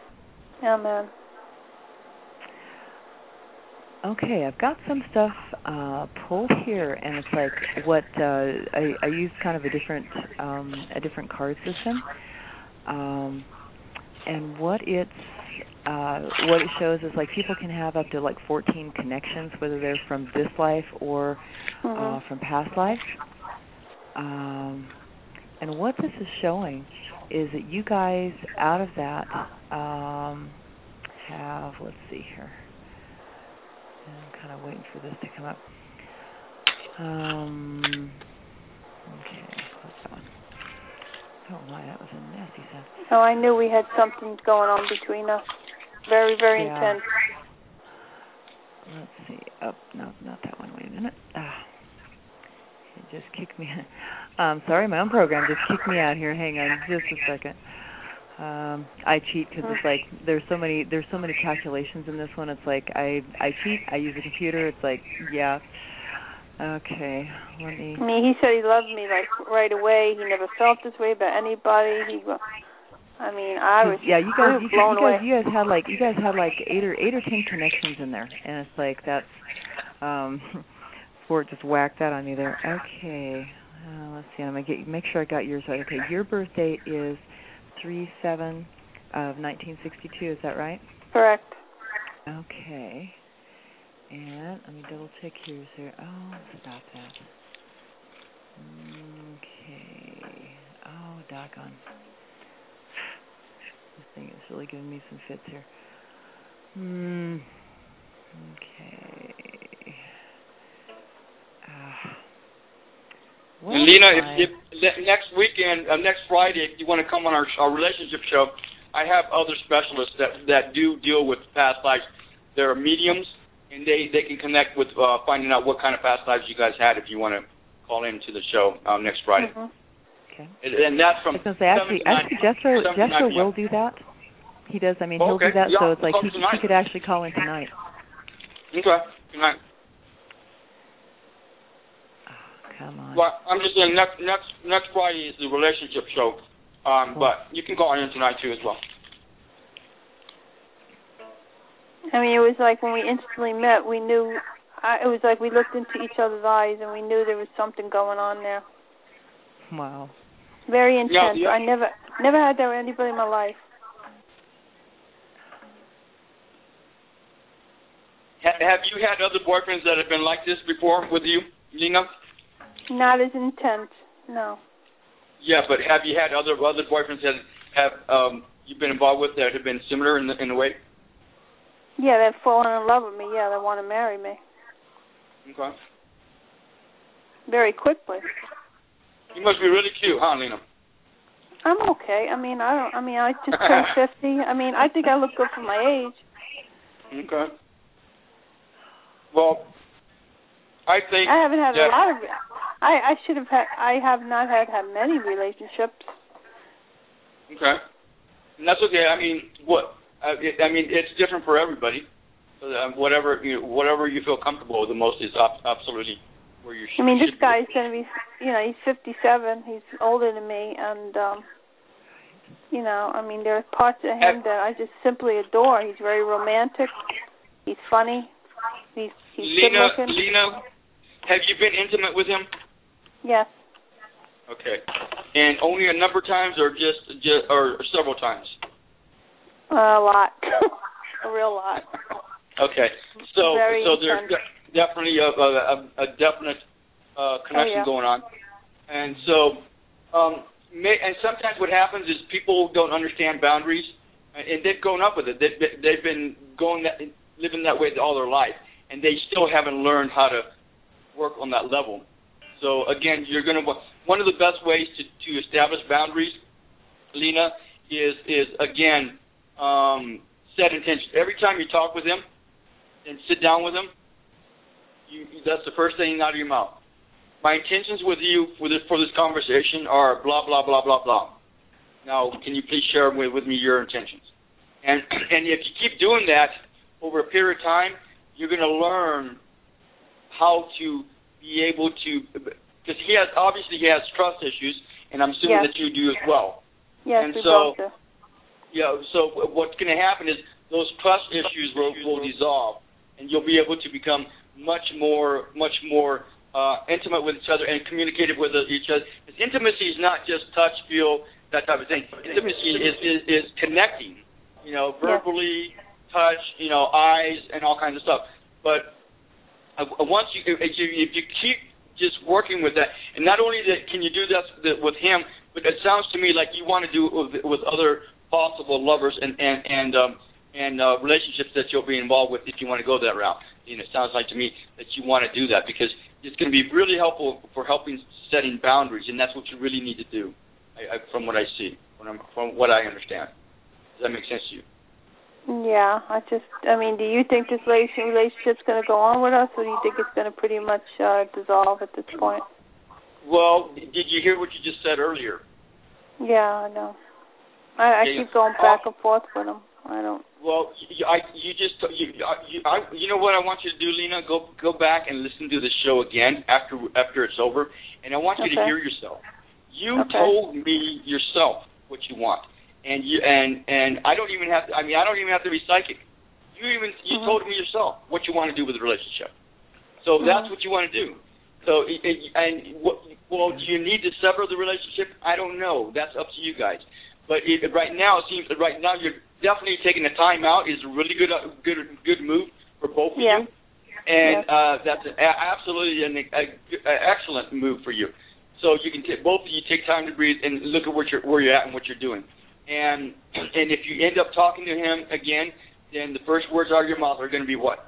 Okay, I've got some stuff pulled here, and it's like what I use kind of a different card system, and what it shows is like people can have up to like 14 connections, whether they're from this life or from past life, and what this is showing is that you guys out of that have, let's see here. I'm kind of waiting for this to come up. Okay, what's that one? Oh my, that was a nasty sound. Oh, I knew we had something going on between us. Very, very intense. Let's see. Oh, no, not that one. Wait a minute. It just kicked me. Sorry, my own program just kicked me out here. Hang on just a second. I cheat because it's like there's so many calculations in this one. It's like I cheat. I use a computer. It's like okay. Let me. I mean, he said he loved me like right away. He never felt this way about anybody. I was blown away. You guys had like 8 or 10 connections in there, and it's like that's Sport just whacked that on me there. Okay, let's see. I'm gonna make sure I got yours right. Okay, your birthday is 3/7 of 1962. Is that right? Correct. Okay. And let me double check yours here. Oh, stop that. Okay. Oh, doggone. This thing is really giving me some fits here. Okay. And Lena, if next weekend, next Friday, if you want to come on our relationship show, I have other specialists that do deal with past lives. They're mediums, and they can connect with finding out what kind of past lives you guys had if you want to call into the show next Friday. Mm-hmm. Okay. And that's from. I was going to say, actually, Jethro will do that. He does. I mean, he'll do that. Yeah, so it's like he could actually call in tonight. Okay. Tonight. Come on. Well, I'm just saying next Friday is the relationship show, but you can call in tonight too as well. I mean, it was like when we instantly met, we knew. It was like we looked into each other's eyes and we knew there was something going on there. Wow. Very intense. Yeah. I never had that with anybody in my life. Have you had other boyfriends that have been like this before with you, Lena? Not as intense, no. Yeah, but have you had other boyfriends that have you've been involved with that have been similar in a way? Yeah, they've fallen in love with me. Yeah, they want to marry me. Okay. Very quickly. You must be really cute, huh, Lena? I'm okay. I just turned 50. I think I look good for my age. Okay. Well, I think I haven't had a lot of. I should have had. I have not had many relationships. Okay. And that's okay. I mean, it's different for everybody. So whatever you feel comfortable with the most is absolutely where you should. I mean, this guy's going to be, he's 57. He's older than me, and I mean, there are parts of him that I just simply adore. He's very romantic. He's funny. He's good-looking. Lena, have you been intimate with him? Yes. Okay. And only a number of times, or just or several times? A lot. A real lot. Okay. So Very there's definitely a definite connection going on, and so and sometimes what happens is people don't understand boundaries, and they've grown up with it. They've been living that way all their life, and they still haven't learned how to work on that level. So again, one of the best ways to establish boundaries, Lena, is again set intentions. Every time you talk with him and sit down with him, that's the first thing out of your mouth. My intentions with you for this conversation are blah blah blah blah blah. Now, can you please share with me your intentions? And if you keep doing that over a period of time, you're going to learn how to be able to, because he has trust issues, and I'm assuming that you do as well. Yes, and we so, both do. Yeah, so what's going to happen is those trust issues will dissolve, and you'll be able to become much more intimate with each other and communicative with each other. Because intimacy is not just touch, feel, that type of thing. Intimacy is connecting, verbally, touch, eyes, and all kinds of stuff. But if you keep just working with that, and not only can you do that with him, but it sounds to me like you want to do it with other possible lovers and relationships that you'll be involved with if you want to go that route. It sounds like to me that you want to do that because it's going to be really helpful for helping setting boundaries, and that's what you really need to do, from what I see, from what I understand. Does that make sense to you? Yeah, do you think this relationship's going to go on with us, or do you think it's going to pretty much dissolve at this point? Well, did you hear what you just said earlier? Yeah, I know. I keep going back and forth with him. I don't. Well, you know what I want you to do, Lena? Go back and listen to the show again after it's over, and I want you to hear yourself. You told me yourself what you want, and I don't even have to. I don't even have to be psychic. You told me yourself what you want to do with the relationship. So that's what you want to do. So do you need to sever the relationship? I don't know. That's up to you guys. But right now, it seems that right now you're definitely taking the time out is a really good move for both of you, and that's absolutely an excellent move for you. So you can both of you take time to breathe and look at where you're at and what you're doing. And if you end up talking to him again, then the first words out of your mouth are going to be what?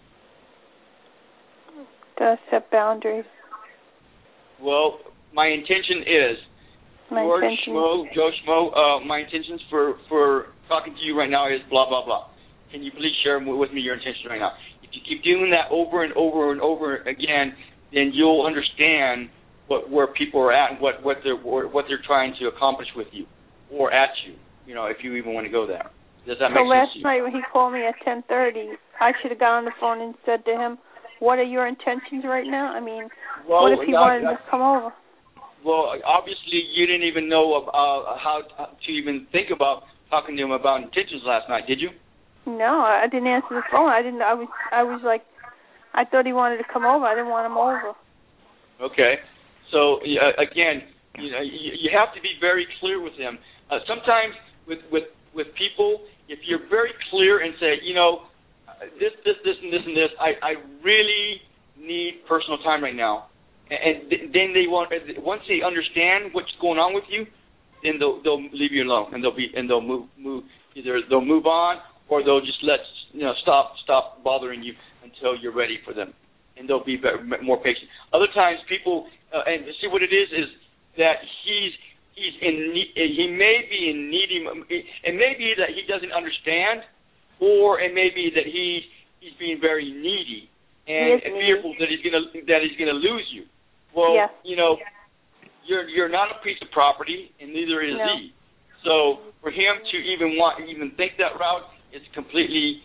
To set boundaries. Well, my intention is. Joe Schmo, my intentions for talking to you right now is blah, blah, blah. Can you please share with me your intentions right now? If you keep doing that over and over and over again, then you'll understand where people are at and what they're trying to accomplish with you or at you, if you even want to go there. Does that make sense to you? So last night when he called me at 10:30, I should have got on the phone and said to him, what are your intentions right now? What if he wanted to come over? Well, obviously you didn't even know how to even think about talking to him about intentions last night, did you? No, I didn't answer the phone. I was like, I thought he wanted to come over. I didn't want him over. Okay. So again, you have to be very clear with him. Sometimes with people, if you're very clear and say, this and this and this, I really need personal time right now. And then once they understand what's going on with you, then they'll leave you alone, and they'll move either they'll move on or they'll just stop bothering you until you're ready for them, and they'll be more patient. Other times, people and see what it is that he may be in need, and maybe that he doesn't understand or it may be that he's being very needy and fearful that he's gonna lose you. Well, yes. you know, you're not a piece of property, and neither is he. So for him to even think that route is completely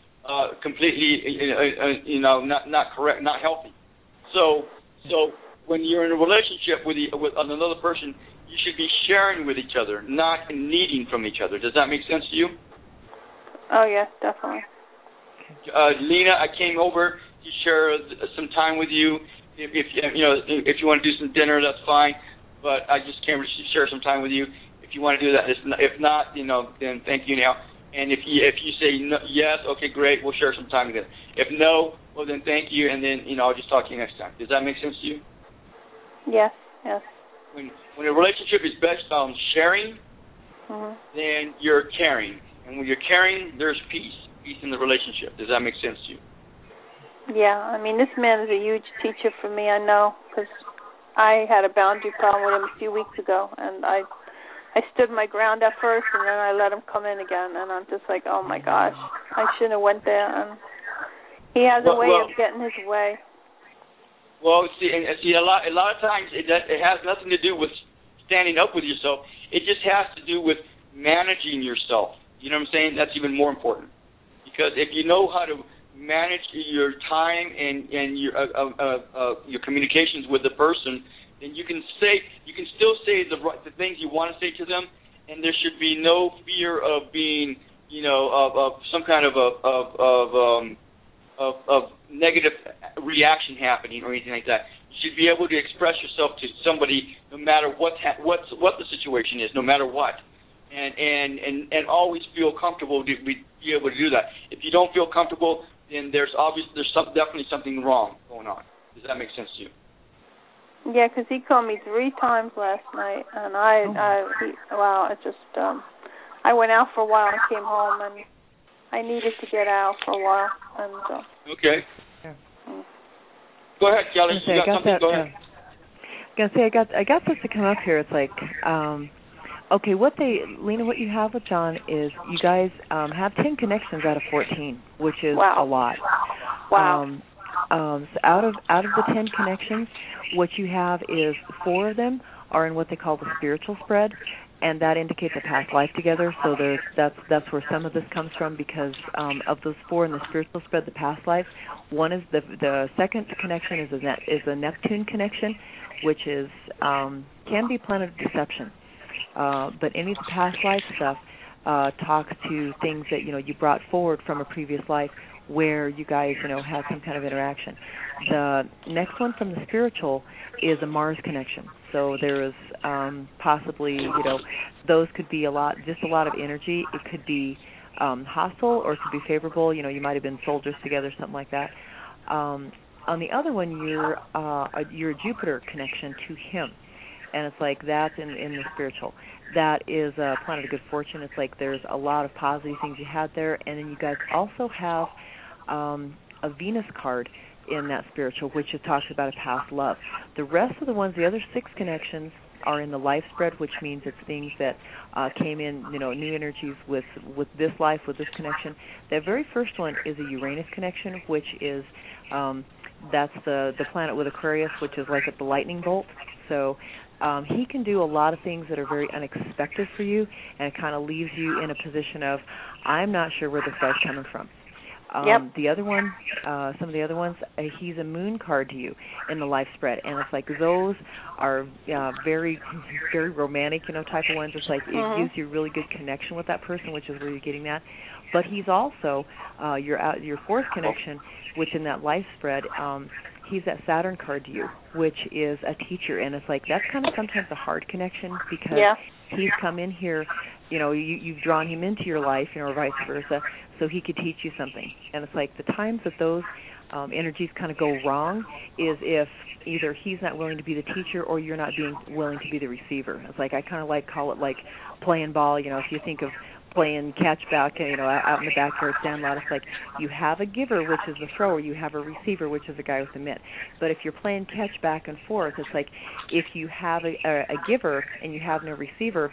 not correct, not healthy. So when you're in a relationship with another person, you should be sharing with each other, not needing from each other. Does that make sense to you? Oh yes, definitely. Lena, I came over to share some time with you. If you want to do some dinner, that's fine. But I just came to share some time with you. If you want to do that, if not, then thank you now. And if you say no, yes, okay, great, we'll share some time together. If no, well then thank you, and then I'll just talk to you next time. Does that make sense to you? Yes. When a relationship is based on sharing, then you're caring, and when you're caring, there's peace in the relationship. Does that make sense to you? Yeah, I mean, this man is a huge teacher for me, I know, because I had a boundary problem with him a few weeks ago, and I stood my ground at first, and then I let him come in again, and I'm just like, oh my gosh, I shouldn't have went there. And he has a way of getting his way. Well, see, a lot of times it has nothing to do with standing up with yourself. It just has to do with managing yourself. You know what I'm saying? That's even more important, because if you know how to manage your time and your communications with the person, then you can still say the things you want to say to them, and there should be no fear of being, of some kind of negative reaction happening or anything like that. You should be able to express yourself to somebody no matter what the situation is, no matter what, and always feel comfortable to be able to do that. If you don't feel comfortable, then there's definitely something wrong going on. Does that make sense to you? Yeah, because he called me 3 times last night, and I went out for a while and came home, and I needed to get out for a while. And okay. Go ahead, Kelly. You got something? Go ahead. I got this to come up here. It's like, okay, Lena, what you have with John is you guys have 10 connections out of 14, which is a lot. Wow. So out of the 10 connections, what you have is 4 of them are in what they call the spiritual spread, and that indicates a past life together. So that's where some of this comes from, because of those 4 in the spiritual spread, the past life. One is the second connection is a Neptune connection, which is can be planet deception. But any of the past life stuff talks to things that you brought forward from a previous life, where you guys had some kind of interaction. The next one from the spiritual is a Mars connection. So there is possibly those could be a lot of energy. It could be hostile or it could be favorable. You might have been soldiers together, something like that. On the other one, you're a Jupiter connection to him. And it's like that's in the spiritual. That is a planet of good fortune. It's like there's a lot of positive things you had there. And then you guys also have a Venus card in that spiritual, which talks about a past love. The rest of the ones, the other 6 connections, are in the life spread, which means it's things that came in, new energies with this life, with this connection. That very first one is a Uranus connection, which is that's the planet with Aquarius, which is like the lightning bolt. So he can do a lot of things that are very unexpected for you, and it kind of leaves you in a position of, I'm not sure where this guy's coming from. The other one, some of the other ones, he's a moon card to you in the life spread, and it's like those are very, very romantic, type of ones. It's like it gives you a really good connection with that person, which is where you're getting that. But he's also your 4th connection, which in that life spread, he's that Saturn card to you, which is a teacher, and it's like that's kind of sometimes a hard connection, because he's come in here, you've drawn him into your life, or vice versa, so he could teach you something. And it's like the times that those energies kind of go wrong is if either he's not willing to be the teacher or you're not being willing to be the receiver. It's like I kind of call it like playing ball. If you think of playing catch back, out in the backyard sandlot, it's like you have a giver, which is the thrower, you have a receiver, which is the guy with the mitt. But if you're playing catch back and forth, it's like if you have a giver and you have no receiver,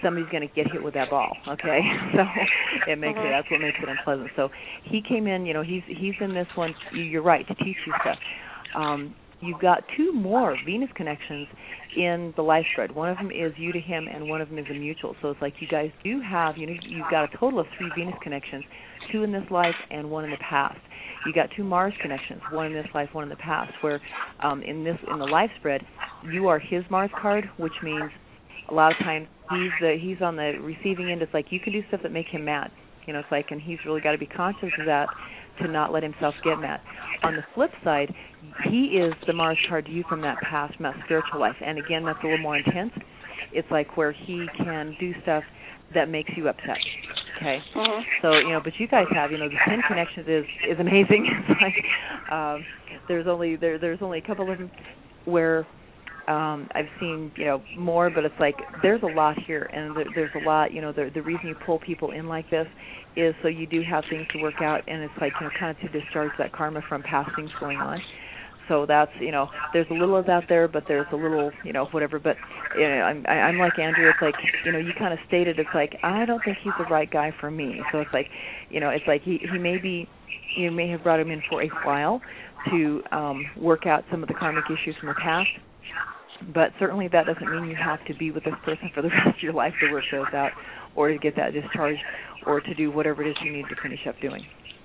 somebody's going to get hit with that ball. Okay, so it makes it, that's what makes it unpleasant. So he came in. He's in this one. You're right, to teach you stuff. You've got 2 more Venus connections in the life spread. One of them is you to him, and one of them is a mutual. So it's like you guys do have, you've got a total of 3 Venus connections, 2 in this life and 1 in the past. You got 2 Mars connections, 1 in this life, 1 in the past. Where in the life spread, you are his Mars card, which means a lot of times he's on the receiving end. It's like you can do stuff that make him mad. It's like, and he's really got to be conscious of that to not let himself get mad. On the flip side, he is the Mars card to you from that past, from that spiritual life. And again, that's a little more intense. It's like where he can do stuff that makes you upset. Okay? So, but you guys have, the 10 connections is amazing. It's like there's only a couple of them where I've seen, more, but it's like there's a lot here, and there's a lot, the reason you pull people in like this is so you do have things to work out, and it's like, kind of to discharge that karma from past things going on. So that's, there's a little of that there, but there's a little, whatever. But I'm like Andrew. It's like, you kind of stated. It's like I don't think he's the right guy for me. So it's like, it's like he may be, you may have brought him in for a while to work out some of the karmic issues from the past. But certainly that doesn't mean you have to be with this person for the rest of your life to work those out, or to get that discharged, or to do whatever it is you need to finish up doing.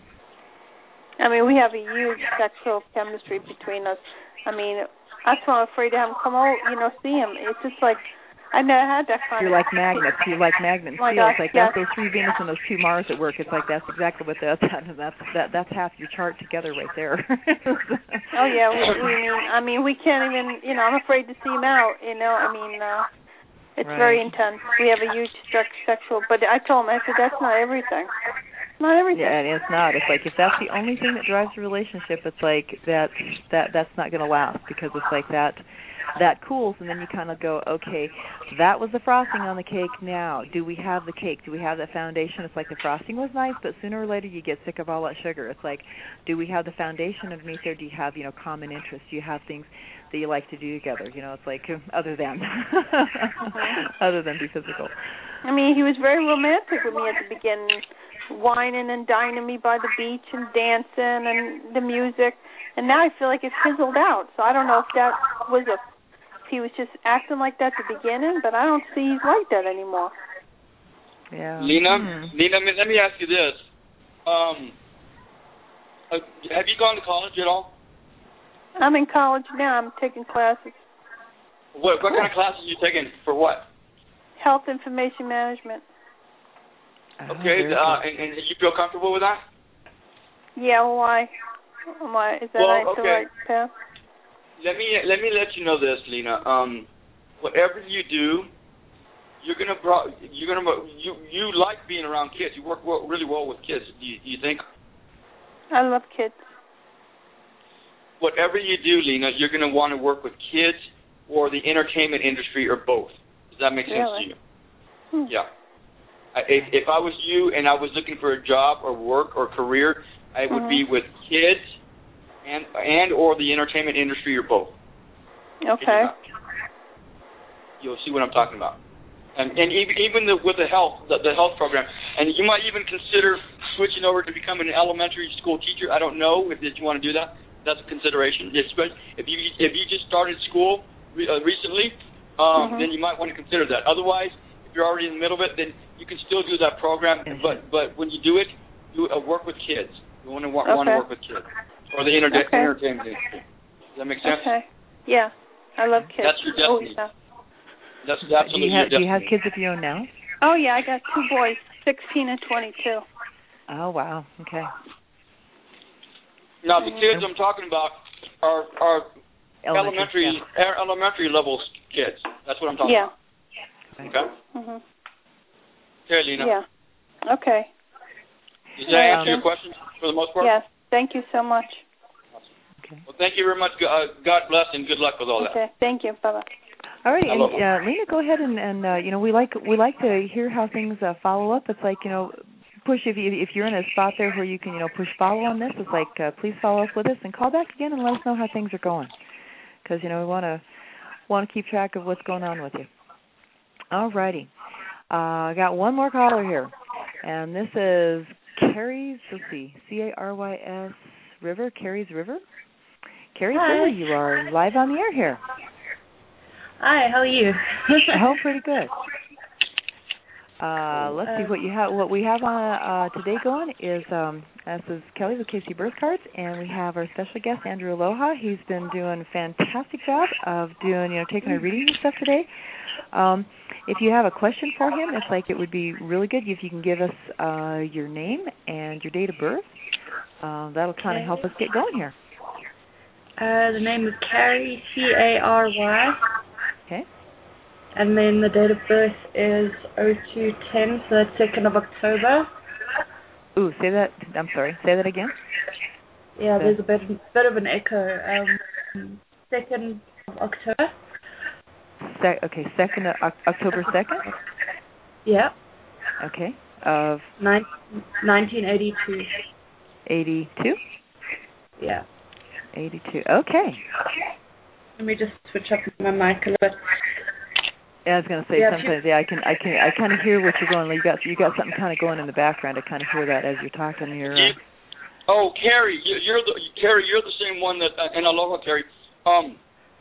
I mean, we have a huge sexual chemistry between us. I mean, that's why I'm afraid to have him come over, see him. It's just like, I never had that kind You're of... like magnets. You're like magnets. Oh It's like that's those 3 Venus and those 2 Mars at work. It's like that's exactly what that's half your chart together right there. Oh, yeah. We can't even, I'm afraid to see him out, it's right. Very intense. We have a huge sexual, but I told him, I said, that's not everything. Not everything. Yeah, and it's not. It's like if that's the only thing that drives the relationship, it's like that's not going to last, because it's like that cools, and then you kind of go, okay, that was the frosting on the cake. Now, do we have the cake? Do we have that foundation? It's like the frosting was nice, but sooner or later you get sick of all that sugar. It's like, do we have the foundation underneath there? Do you have common interests? Do you have things that you like to do together? It's like other than be physical. I mean, he was very romantic with me at the beginning, whining and dining me by the beach and dancing and the music, and now I feel like it's fizzled out. So I don't know if that was if he was just acting like that at the beginning, but I don't see he's like that anymore. Yeah. Lena, let me ask you this: have you gone to college at all? I'm in college now. I'm taking classes. What kind of classes are you taking? For what? Health information management. Okay, and you feel comfortable with that? Yeah, why? Is that the right path? Let me let you know this, Lena. Whatever you do, you like being around kids. You work really well with kids. Do you think? I love kids. Whatever you do, Lena, you're going to want to work with kids or the entertainment industry or both. Does that make sense to you? Yeah. If I was you and I was looking for a job or work or career, I would be with kids and or the entertainment industry or both. Okay. You'll see what I'm talking about. And even with the health program, and you might even consider switching over to becoming an elementary school teacher. I don't know if you want to do that. That's a consideration. If you just started school recently, then you might want to consider that. Otherwise, if you're already in the middle of it, then you can still do that program. But when you do it, you work with kids. You want to work with kids or the entertainment industry. Does that make sense? Okay. Yeah, I love kids. That's your destiny. Oh, yeah. That's absolutely your destiny. Do you have kids of your own now? Oh yeah, I got 2 boys, 16 and 22. Oh wow. Okay. Now the kids I'm talking about are elementary level kids. That's what I'm talking about. Okay. Okay, Lena. Yeah. Okay. Does that answer your question for the most part? Yes. Thank you so much. Awesome. Okay. Well, thank you very much. God bless and good luck with all that. Okay. Thank you. Bye bye. All right, and Lena, go ahead and we like to hear how things follow up. It's like push if you're in a spot there where you can push follow on this. It's like please follow up with us and call back again and let us know how things are going, because we want to keep track of what's going on with you. All righty. I got one more caller here, and this is Carrie's, let's see, Carys River, Carrie's River. Carrie's River, you are live on the air here. Hi, how are you? Oh, pretty good. Let's see what we have on today going is this is Kelly with KC Birth Cards, and we have our special guest Andrew Aloha. He's been doing a fantastic job of doing taking our readings and stuff today. If you have a question for him, it's like it would be really good if you can give us your name and your date of birth. That'll kind of help us get going here. The name is Cary, Cary. Okay. And then the date of birth is 0210, so that's 2nd of October. Ooh, say that. I'm sorry. Say that again. Yeah, there's a bit of an echo. 2nd of October. Okay, October 2nd? Yeah. Okay. Of 1982. 82? Yeah. 82. Okay. Let me just switch up my mic a little bit. Yeah, I was going to say sometimes. Yeah, I kind of hear what you're going. You got something kind of going in the background. I kind of hear that as you're talking. Oh, Carrie, you're the same one that. And aloha, Carrie. Hello.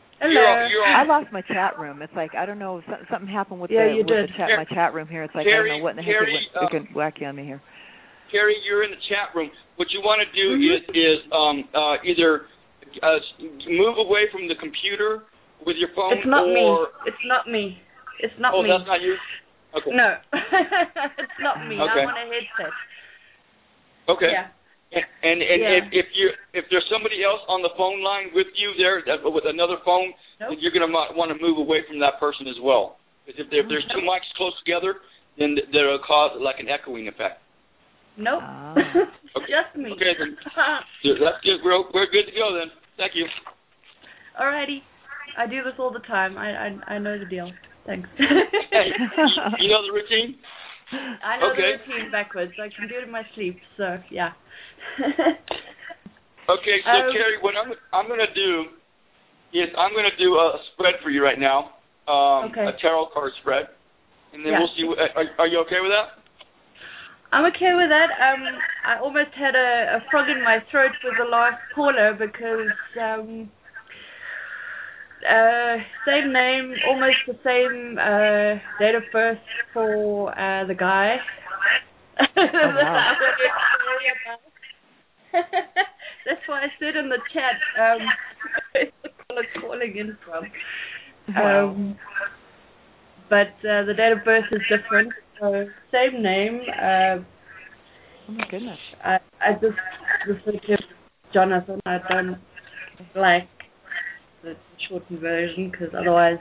I lost my chat room. It's like I don't know. Something happened with my chat room here. It's like Carrie, I don't know what in the heck it went wacky on me here. Carrie, you're in the chat room. What you want to do is either move away from the computer with your phone. It's not me. It's not me. It's not me. Oh, that's not you? Okay. No. It's not me. Okay. I'm on a headset. Okay. Yeah. And if there's somebody else on the phone line with you there with another phone, then you're going to want to move away from that person as well. Because if there's two mics close together, then that'll cause like an echoing effect. Nope. Okay. Just me. Okay, then. That's good. We're good to go then. Thank you. Alrighty. I do this all the time. I know the deal. Thanks. Hey, you know the routine? I know the routine backwards. I can do it in my sleep, so yeah. Okay, so Carrie, what I'm going to do is I'm going to do a spread for you right now, a tarot card spread, and then we'll see. Are you okay with that? I'm okay with that. I almost had a frog in my throat with the last caller because same name, almost the same date of birth for the guy. Oh, wow. That's why I said in the chat where's the caller calling in from. Wow. But the date of birth is different. So same name. Oh my goodness. I just refer to Jonathan. I don't like the shortened version because otherwise,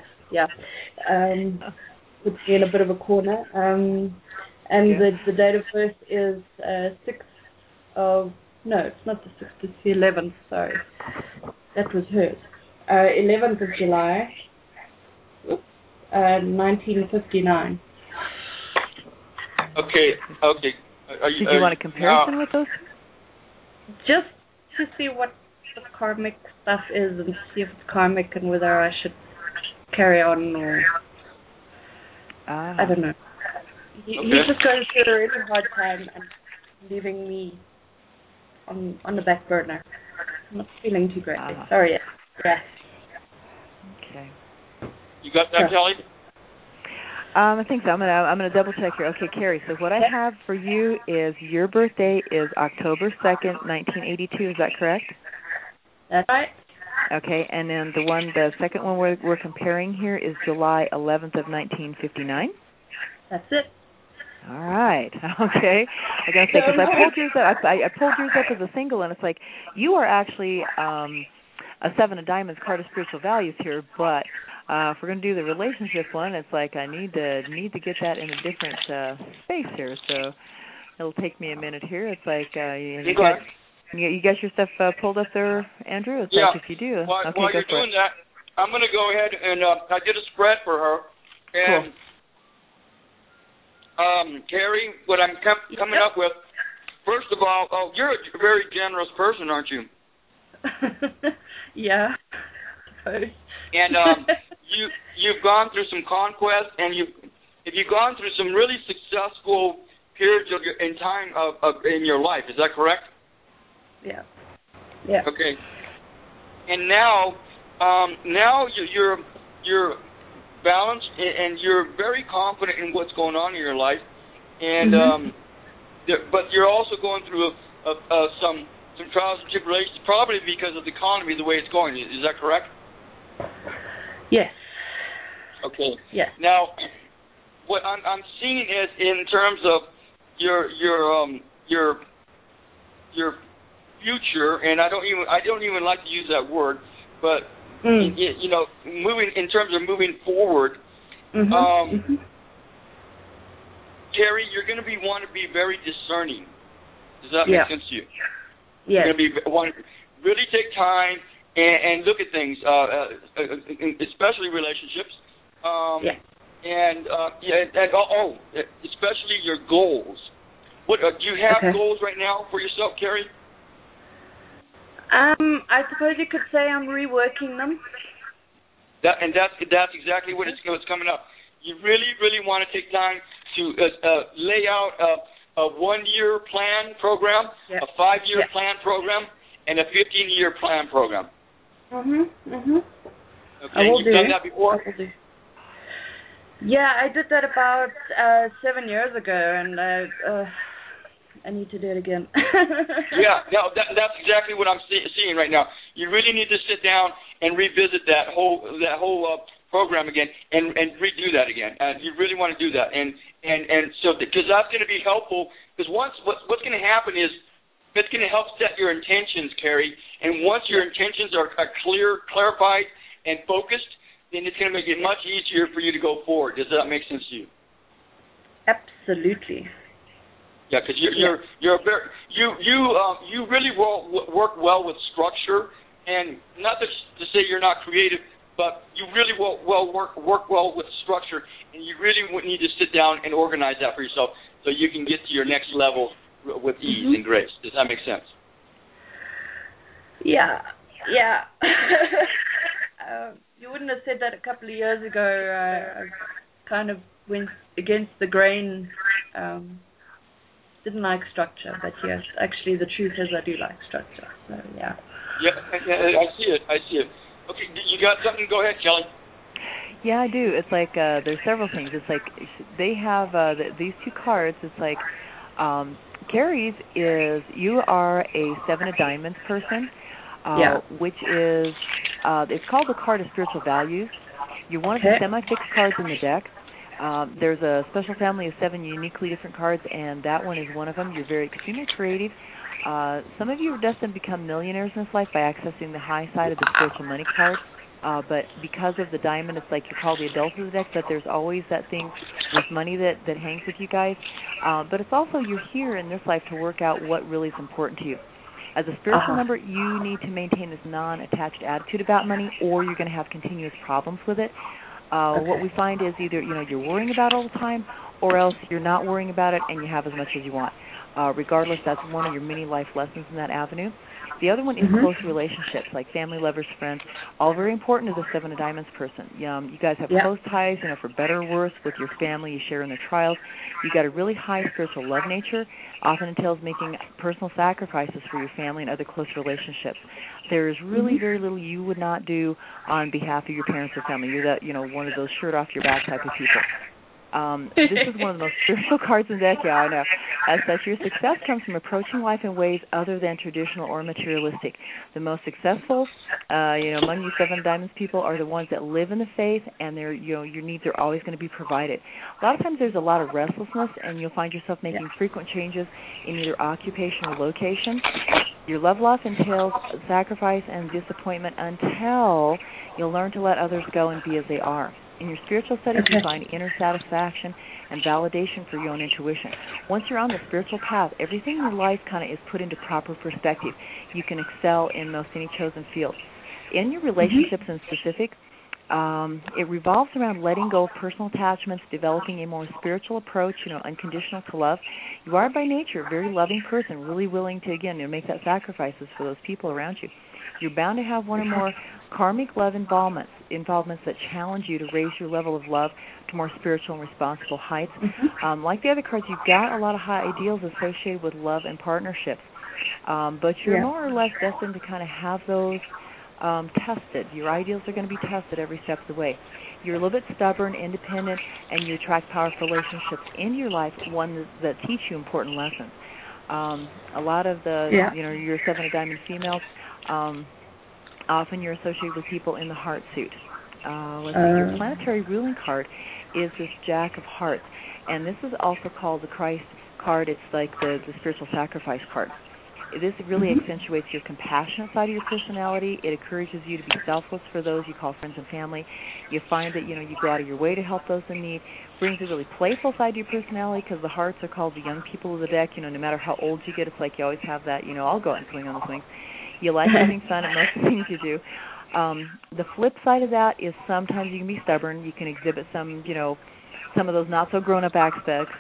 puts me in a bit of a corner. The date of birth is 6th of... No, it's not the 6th, it's the 11th, sorry. That was hers. 11th of July, 1959. Okay. Did you want a comparison with those? Just to see what the karmic stuff is and see if it's karmic and whether I should carry on or... I don't know. He's just going through a really hard time and leaving me on the back burner. I'm not feeling too great. Sorry. Yeah. Okay. You got that, Kelly? I think so. I'm gonna double check here. Okay, Carrie. So what I have for you is your birthday is October 2nd, 1982. Is that correct? That's right. Okay, and then the second one we're comparing here is July 11th of 1959. That's it. All right. Okay. I gotta say, because I pulled yours up. I pulled yours up as a single, and it's like you are actually a 7 of Diamonds card of spiritual values here, but if we're going to do the relationship one, it's like I need to get that in a different space here. So it'll take me a minute here. It's like you got your stuff pulled up there, Andrew? It's like if you do. While you're doing that, I'm going to go ahead and I did a spread for her. And Carrie, what I'm coming up with, first of all, you're a very generous person, aren't you? Yeah. And you've gone through some conquest, and you've gone through some really successful periods in your life. Is that correct? Yeah. Yeah. Okay. And now you're balanced and you're very confident in what's going on in your life, and but you're also going through some trials and tribulations, probably because of the economy the way it's going. Is that correct? Yes. Okay. Yes. Now, what I'm seeing is in terms of your future, and I don't even like to use that word, but moving in terms of moving forward. Terry, you're going to want to be very discerning. Does that make sense to you? Yes. You're going to want to really take time and look at things, especially relationships. Especially your goals. What do you have goals right now for yourself, Carrie? I suppose you could say I'm reworking them. That's exactly what's coming up. You really, really want to take time to lay out a 1-year plan program, a 5-year plan program, and a 15-year plan program. Okay, you've done that before? Yeah, I did that about 7 years ago, and I need to do it again. That's exactly what I'm seeing right now. You really need to sit down and revisit that whole program again and redo that again. And you really want to do that, and so because that's going to be helpful. Because what's going to happen is it's going to help set your intentions, Carrie. And once your intentions are clarified, and focused, then it's going to make it much easier for you to go forward. Does that make sense to you? Absolutely. Yeah, because you really work well with structure, and not to say you're not creative, but you really work well with structure, and you really need to sit down and organize that for yourself so you can get to your next level with ease and grace. Does that make sense? Yeah. You wouldn't have said that a couple of years ago. I kind of went against the grain. Didn't like structure, but yes, actually the truth is I do like structure. So yeah. Yeah, I see it. Okay, you got something? Go ahead, Kelly. Yeah, I do. It's like there's several things. It's like they have these two cards. It's like Carrie's is you are a 7 of Diamonds person, which is it's called the card of spiritual values. You're one of the semi-fixed cards in the deck. There's a special family of 7 uniquely different cards, and that one is one of them. You're very extremely creative. Some of you are destined to become millionaires in this life by accessing the high side of the spiritual money card. But because of the diamond, it's like you're called the adult of the deck, but there's always that thing with money that hangs with you guys. But it's also you're here in this life to work out what really is important to you. As a spiritual member, you need to maintain this non-attached attitude about money, or you're going to have continuous problems with it. What we find is either you're worrying about it all the time, or else you're not worrying about it and you have as much as you want. Regardless, that's one of your many life lessons in that avenue. The other one is close relationships, like family, lovers, friends, all very important as a 7 of Diamonds person. You guys have close ties, for better or worse, with your family. You share in their trials. You got a really high spiritual love nature. Often entails making personal sacrifices for your family and other close relationships. There is really very little you would not do on behalf of your parents or family. You're that, one of those shirt off your back type of people. This is one of the most spiritual cards in the deck. Yeah, I know. As such, your success comes from approaching life in ways other than traditional or materialistic. The most successful, among you 7 of Diamonds people are the ones that live in the faith, and your needs are always going to be provided. A lot of times there's a lot of restlessness, and you'll find yourself making frequent changes in either occupation or location. Your love life entails sacrifice and disappointment until you'll learn to let others go and be as they are. In your spiritual studies, you find inner satisfaction and validation for your own intuition. Once you're on the spiritual path, everything in your life kind of is put into proper perspective. You can excel in most any chosen field. In your relationships in specific, It revolves around letting go of personal attachments, developing a more spiritual approach, unconditional to love. You are by nature a very loving person, really willing to, again, make that sacrifices for those people around you. You're bound to have one or more karmic love involvements that challenge you to raise your level of love to more spiritual and responsible heights. Like the other cards, you've got a lot of high ideals associated with love and partnerships, but you're more or less destined to kind of have those tested. Your ideals are going to be tested every step of the way. You're a little bit stubborn, independent, and you attract powerful relationships into your life, one that teach you important lessons. A lot of the, your 7 of Diamonds females, often you're associated with people in the heart suit. Your planetary ruling card is this Jack of Hearts, and this is also called the Christ card. It's like the spiritual sacrifice card. This really accentuates your compassionate side of your personality. It encourages you to be selfless for those you call friends and family. You find that, you go out of your way to help those in need. Brings a really playful side to your personality because the hearts are called the young people of the deck. No matter how old you get, it's like you always have that, I'll go out and swing on the swings. You like having fun at most of the things you do. The flip side of that is sometimes you can be stubborn. You can exhibit some of those not so grown up aspects,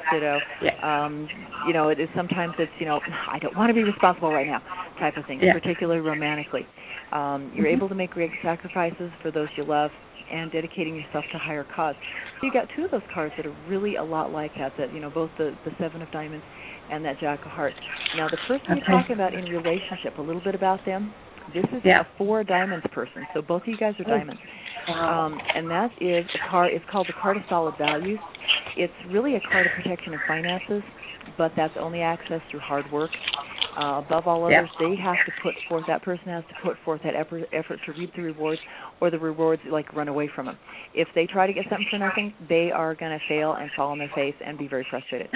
it is sometimes it's, I don't want to be responsible right now type of thing, particularly romantically. You're able to make great sacrifices for those you love and dedicating yourself to higher cause. So you got 2 of those cards that are really a lot like that, both the 7 of Diamonds and that Jack of Hearts. Now, the person you're talking about in relationship, a little bit about them, this is a 4 Diamonds person, so both of you guys are Diamonds. And that is a card. It's called the Card of Solid Values. It's really a card of protection of finances, but that's only accessed through hard work. Above all others, they have to put forth, that person has to put forth that effort to reap the rewards, or the rewards run away from them. If they try to get something for nothing, they are going to fail and fall on their face and be very frustrated.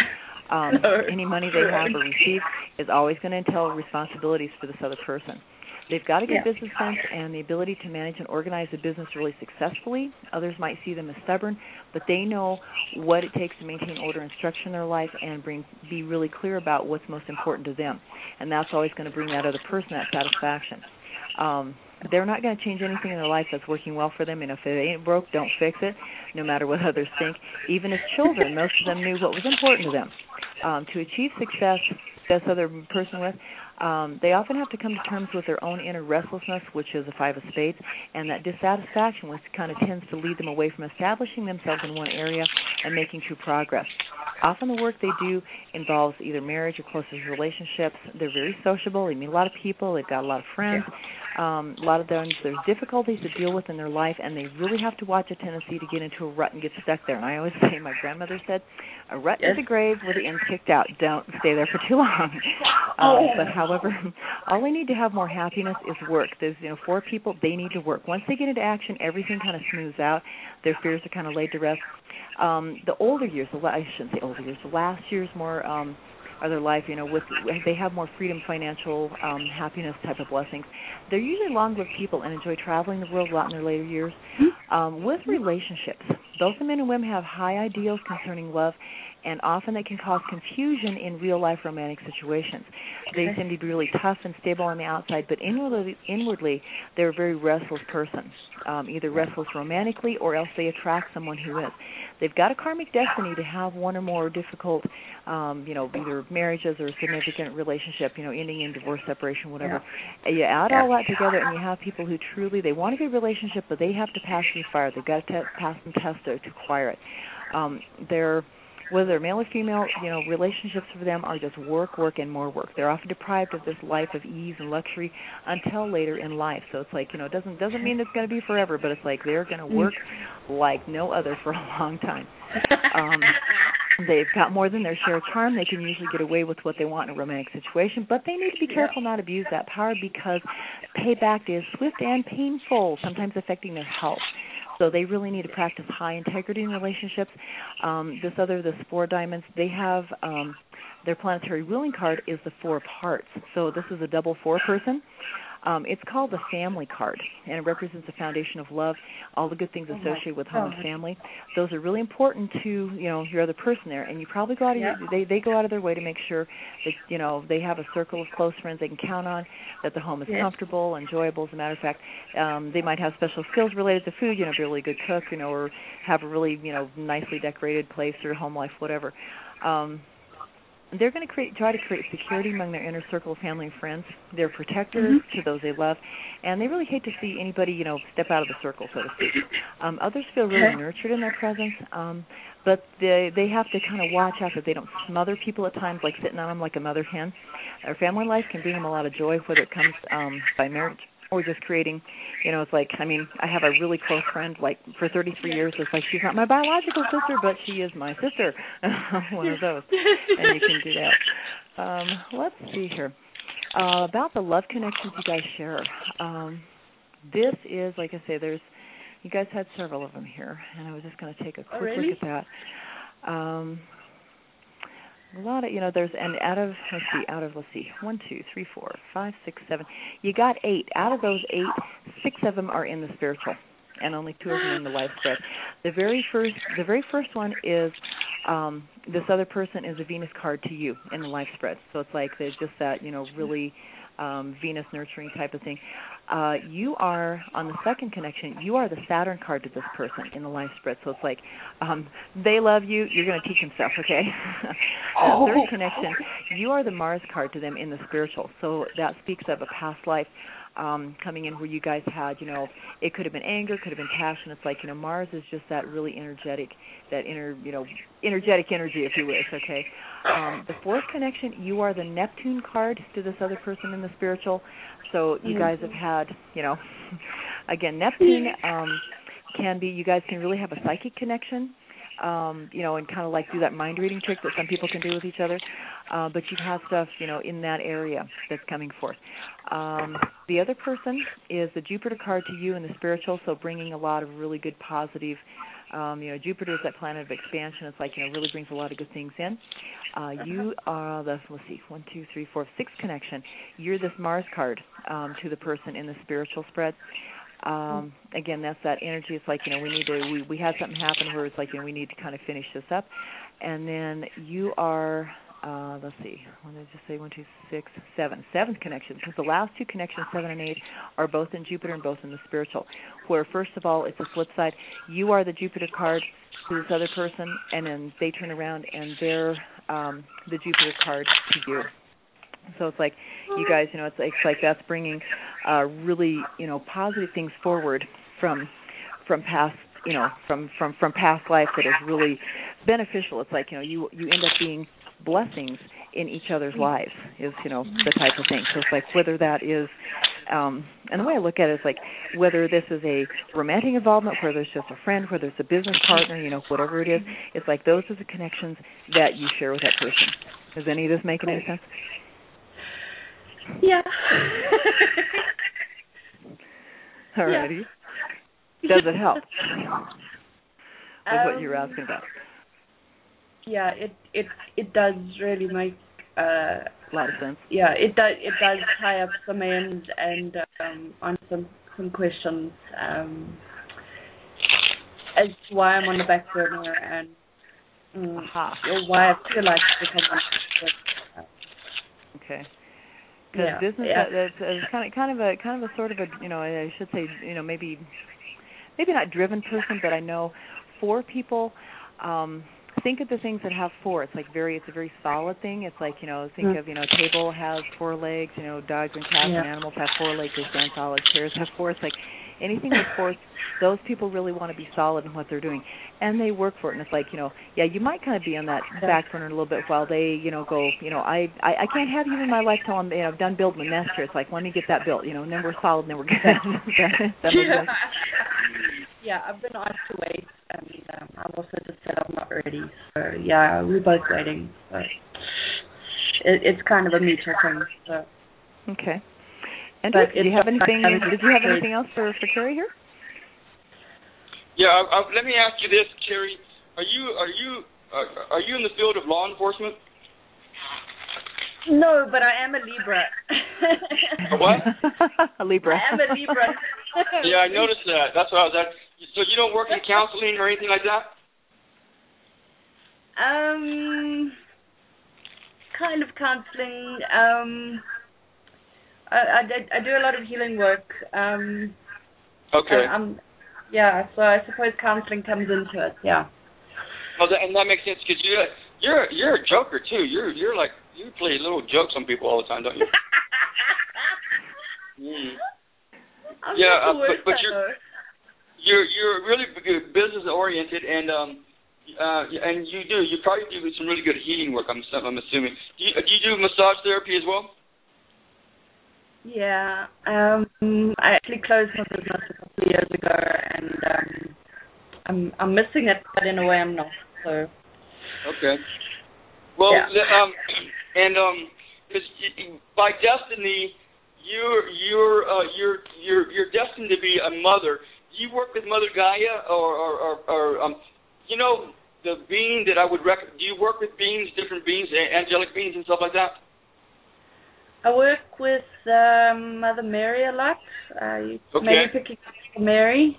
Any money they have or receive is always going to entail responsibilities for this other person. They've got a good business sense and the ability to manage and organize a business really successfully. Others might see them as stubborn, but they know what it takes to maintain order and structure in their life and be really clear about what's most important to them. And that's always going to bring that other person that satisfaction. They're not going to change anything in their life that's working well for them, and if it ain't broke, don't fix it, no matter what others think. Even as children, most of them knew what was important to them. To achieve success, this other person with, they often have to come to terms with their own inner restlessness, which is a 5 of Spades, and that dissatisfaction, which kind of tends to lead them away from establishing themselves in one area and making true progress. Often the work they do involves either marriage or close relationships. They're very sociable. They meet a lot of people. They've got a lot of friends. A lot of them, there's difficulties to deal with in their life, and they really have to watch a tendency to get into a rut and get stuck there. And I always say, my grandmother said, a rut is a grave where the end's kicked out. Don't stay there for too long. But however, all they need to have more happiness is work. There's 4 people, they need to work. Once they get into action, everything kind of smooths out. Their fears are kind of laid to rest. The older years, I shouldn't say older years, the last years more of their life, they have more freedom, financial, happiness type of blessings. They're usually long-lived people and enjoy traveling the world a lot in their later years. With relationships, both the men and women have high ideals concerning love, and often they can cause confusion in real-life romantic situations. They seem to be really tough and stable on the outside, but inwardly they're a very restless person, either restless romantically or else they attract someone who is. They've got a karmic destiny to have one or more difficult, either marriages or a significant relationship, ending in divorce, separation, whatever. You add all that together and you have people who truly, they want a good relationship, but they have to pass through fire. They've got to pass some tests to acquire it. Whether they're male or female, relationships for them are just work, and more work. They're often deprived of this life of ease and luxury until later in life. So it's like, it doesn't mean it's going to be forever, but it's like they're going to work like no other for a long time. They've got more than their share of charm. They can usually get away with what they want in a romantic situation, but they need to be careful not to abuse that power because payback is swift and painful, sometimes affecting their health. So they really need to practice high integrity in relationships. This 4 Diamonds, they have their planetary ruling card is the 4 of Hearts. So this is a double 4 person. It's called the family card, and it represents the foundation of love, all the good things associated with home and family. Those are really important to, your other person there, and you probably go out of they go out of their way to make sure that, they have a circle of close friends they can count on, that the home is comfortable, enjoyable. As a matter of fact, they might have special skills related to food, be a really good cook, or have a really, nicely decorated place or home life, whatever. They're going to try to create security among their inner circle of family and friends. They're protectors to those they love, and they really hate to see anybody, step out of the circle, so to speak. Others feel really nurtured in their presence, but they have to kind of watch out that they don't smother people at times, like sitting on them like a mother hen. Their family life can bring them a lot of joy, whether it comes by marriage or just creating, it's like, I have a really close friend, like, for 33 years. It's like, she's not my biological sister, but she is my sister. One of those. And you can do that. Let's see here. About the love connections you guys share. This is, like I say, you guys had several of them here, and I was just going to take a quick look at that. A lot of, there's, and out of 1, 2, 3, 4, 5, 6, 7. You got 8. Out of those 8, 6 of them are in the spiritual, and only 2 of them in the life spread. The very first one is this other person is a Venus card to you in the life spread. So it's like there's just that, really Venus nurturing type of thing. You are, on the second connection, you are the Saturn card to this person in the life spread. So it's like they love you, you're going to teach them stuff, okay? Third connection, you are the Mars card to them in the spiritual. So that speaks of a past life coming in where you guys had, it could have been anger, could have been passion. It's like, Mars is just that really energetic, that energetic energy, if you wish, okay? The fourth connection, you are the Neptune card to this other person in the spiritual. So you guys have had, again, Neptune can be, you guys can really have a psychic connection, and kind of like do that mind reading trick that some people can do with each other. But you have stuff, in that area that's coming forth. The other person is the Jupiter card to you in the spiritual, so bringing a lot of really good positive, Jupiter is that planet of expansion. It's like, really brings a lot of good things in. You are the, 1, 2, 3, 4, 6 connection. You're this Mars card to the person in the spiritual spread. Again, that's that energy. It's like, we had something happen where it's like, we need to kind of finish this up. And then you are, let's see, what did I just say, 1, 2, 6, 7. Seventh connection, because the last 2 connections, 7 and 8, are both in Jupiter and both in the spiritual, where first of all, it's a flip side. You are the Jupiter card to this other person, and then they turn around and they're the Jupiter card to you. So it's like, you guys, it's like that's bringing really, positive things forward from past, from past life that is really beneficial. It's like, you end up being blessings in each other's lives is, the type of thing. So it's like whether that is, and the way I look at it is like whether this is a romantic involvement, whether it's just a friend, whether it's a business partner, whatever it is, it's like those are the connections that you share with that person. Does any of this make any sense? Yeah. All righty. Does it help? That's what you were asking about. Yeah, it does really make a lot of sense. Yeah, it does tie up some ends and answer some questions as to why I'm on the back burner and why I feel like to become on the back burner. Okay. Because business is kind of a sort of a, I should say, maybe not driven person, but I know 4 people. Think of the things that have 4. It's like it's a very solid thing. It's like, think of, a table has 4 legs, dogs and cats and animals have 4 legs, they stand solid. Chairs have 4. It's like anything with 4, those people really want to be solid in what they're doing. And they work for it. And it's like, you might kind of be on that back burner a little bit while they, go, I can't have you in my life till I'm, done building the nest here. It's like, let me get that built, and then we're solid and then we're good. Yeah, I've been asked to wait, and I've also just said I'm not ready. So, yeah, we're both waiting. So it's kind of a mutual thing. So. Okay. And did you have anything else for Carrie here? Yeah, let me ask you this, Carrie. Are you in the field of law enforcement? No, but I am a Libra. What? A Libra. I am a Libra. Yeah, I noticed that. That's what I was at. So you don't work in counseling or anything like that? Kind of counseling. I do a lot of healing work. Okay. Yeah, so I suppose counseling comes into it. Yeah. Well, and that makes sense because you're a joker too. You're like you play little jokes on people all the time, don't you? Yeah, but you're really business oriented and you probably do some really good healing work. I'm assuming. Do you do massage therapy as well? Yeah, I actually closed my business a couple of years ago, and I'm missing it, but in a way I'm not. So. Okay. Well, yeah. Because by destiny, you're destined to be a mother. Do you work with Mother Gaia, or you know the being that I would recommend? Do you work with beings, different beings, angelic beings, and stuff like that? I work with Mother Mary a lot. Maybe picking up Mary.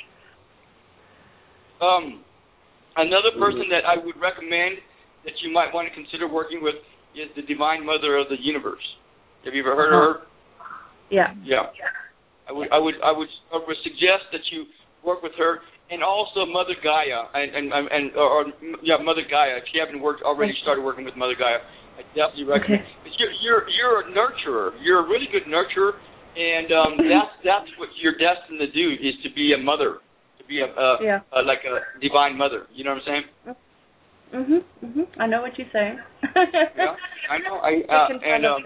Another person that I would recommend that you might want to consider working with is the Divine Mother of the Universe. Have you ever heard of her? Yeah. Yeah. I would suggest that you work with her, and also Mother Gaia, Mother Gaia. If you haven't started working with Mother Gaia, I definitely recommend. Okay. You're a nurturer. You're a really good nurturer, and that's what you're destined to do, is to be a mother, to be like a divine mother. You know what I'm saying? I know what you're saying. Yeah, I know.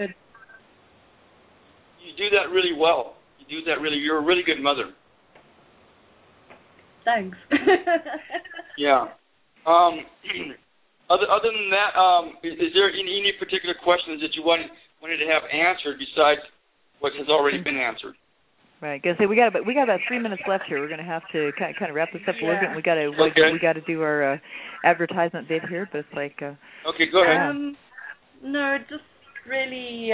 You do that really well. You're a really good mother. Thanks. Yeah. Other than that, is there any particular questions that you wanted to have answered besides what has already been answered? Right. Gonna say we got about 3 minutes left here. We're gonna have to kind of wrap this up a little bit. We gotta do our advertisement bit here, but it's like. Okay, go ahead. No, just really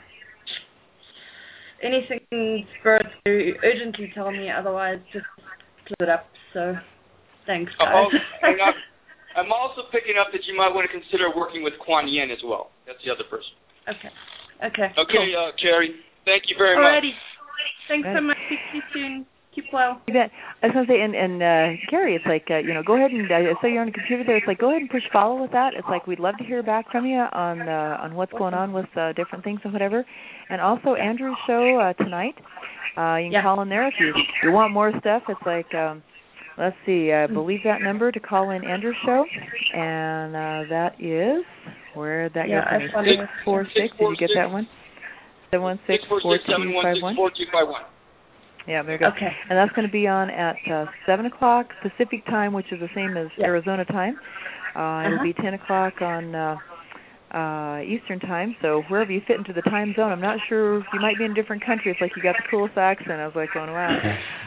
anything spurred to urgently tell me. Otherwise, just close it up. So, thanks, guys. I'm also picking up that you might want to consider working with Kuan Yin as well. That's the other person. Okay. Cool. Carrie, thank you very much. Alrighty. Thanks so much. Speak to you soon. Keep well. You bet. I was going to say, and Carrie, it's like, go ahead and, I saw you're on the computer there, it's like, go ahead and push follow with that. It's like, we'd love to hear back from you on what's going on with different things and whatever. And also, Andrew's show tonight, you can call in there if you want more stuff. It's like, let's see, I believe that number to call in Andrew's show, and that is, where'd that go from me? 646, did you get that one? 716-4251. Yeah, there you go. Okay. And that's going to be on at 7 o'clock Pacific time, which is the same as Arizona time. It'll be 10 o'clock on Eastern time, so wherever you fit into the time zone. I'm not sure, you might be in a different country. It's like you got the coolest accent. I was like, going, wow.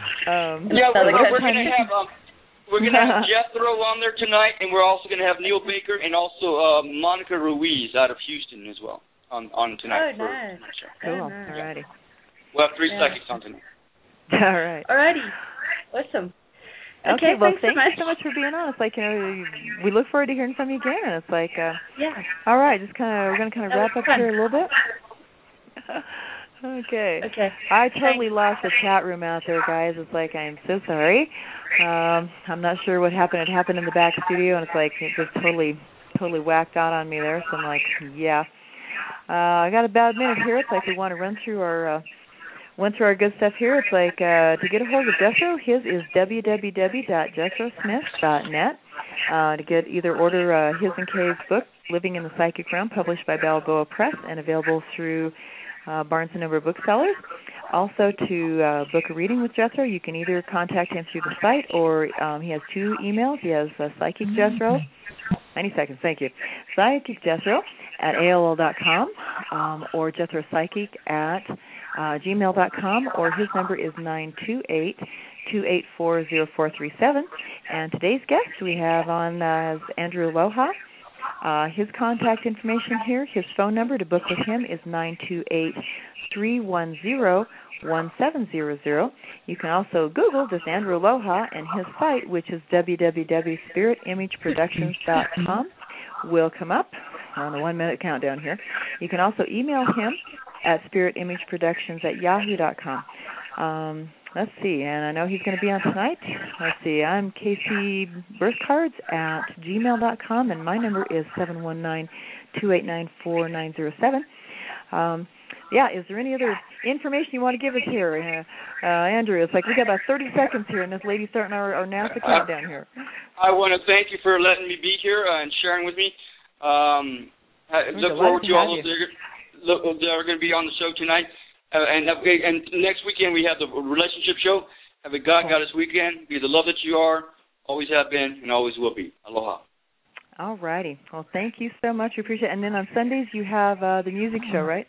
We're going to have Jethro on there tonight, and we're also going to have Neil Baker and also Monica Ruiz out of Houston as well on tonight. Oh, nice. Cool. Alrighty. We'll have 3 psychics on tonight. All right. Alrighty. Awesome. Okay, well, thanks so much for being on. It's like, we look forward to hearing from you again. And it's like, all right, we're going to wrap up here a little bit. Okay. I totally lost the chat room out there, guys. It's like, I am so sorry. I'm not sure what happened. It happened in the back studio, and it's like, it just totally whacked out on me there. So I'm like, I got about a minute here. It's like we want to run through our good stuff here. It's like, to get a hold of Jethro, his is www.jethrosmith.net. To either order his and Kay's book, Living in the Psychic Realm, published by Balboa Press and available through Barnes & Noble booksellers. Also, to book a reading with Jethro, you can either contact him through the site, or he has 2 emails. He has Psychic Jethro. 90 seconds, thank you. Psychic Jethro at AOL.com, or Jethro Psychic at gmail.com, or his number is 928-284-0437. And today's guest we have on is Andrew Aloha. His contact information here, his phone number to book with him is 928-310-1700. You can also Google this Andrew Aloha and his site, which is www.spiritimageproductions.com. Will come up. We're on the 1-minute countdown here. You can also email him at spiritimageproductions@yahoo.com. Let's see, and I know he's going to be on tonight. Let's see, I'm kcbirthcards@gmail.com, and my number is 719-289-4907. Is there any other information you want to give us here? Andrew, it's like we got about 30 seconds here, and this lady's starting our NASA countdown here. I want to thank you for letting me be here and sharing with me. I look forward to all those that are going to be on the show tonight. And next weekend we have the relationship show. Have a God-Goddess weekend. Be the love that you are, always have been, and always will be. Aloha. All righty. Well, thank you so much. We appreciate it. And then on Sundays you have the music show, right?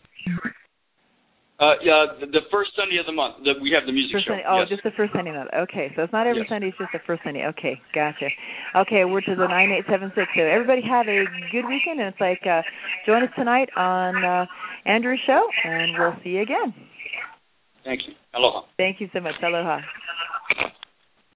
The first Sunday of the month we have the music show. Oh, yes. Just the first Sunday of the month. Okay, so it's not every Sunday, it's just the first Sunday. Okay, gotcha. Okay, we're to the 9876. So everybody have a good weekend, and it's like join us tonight on Andrew's show, and we'll see you again. Thank you. Aloha. Thank you so much. Aloha.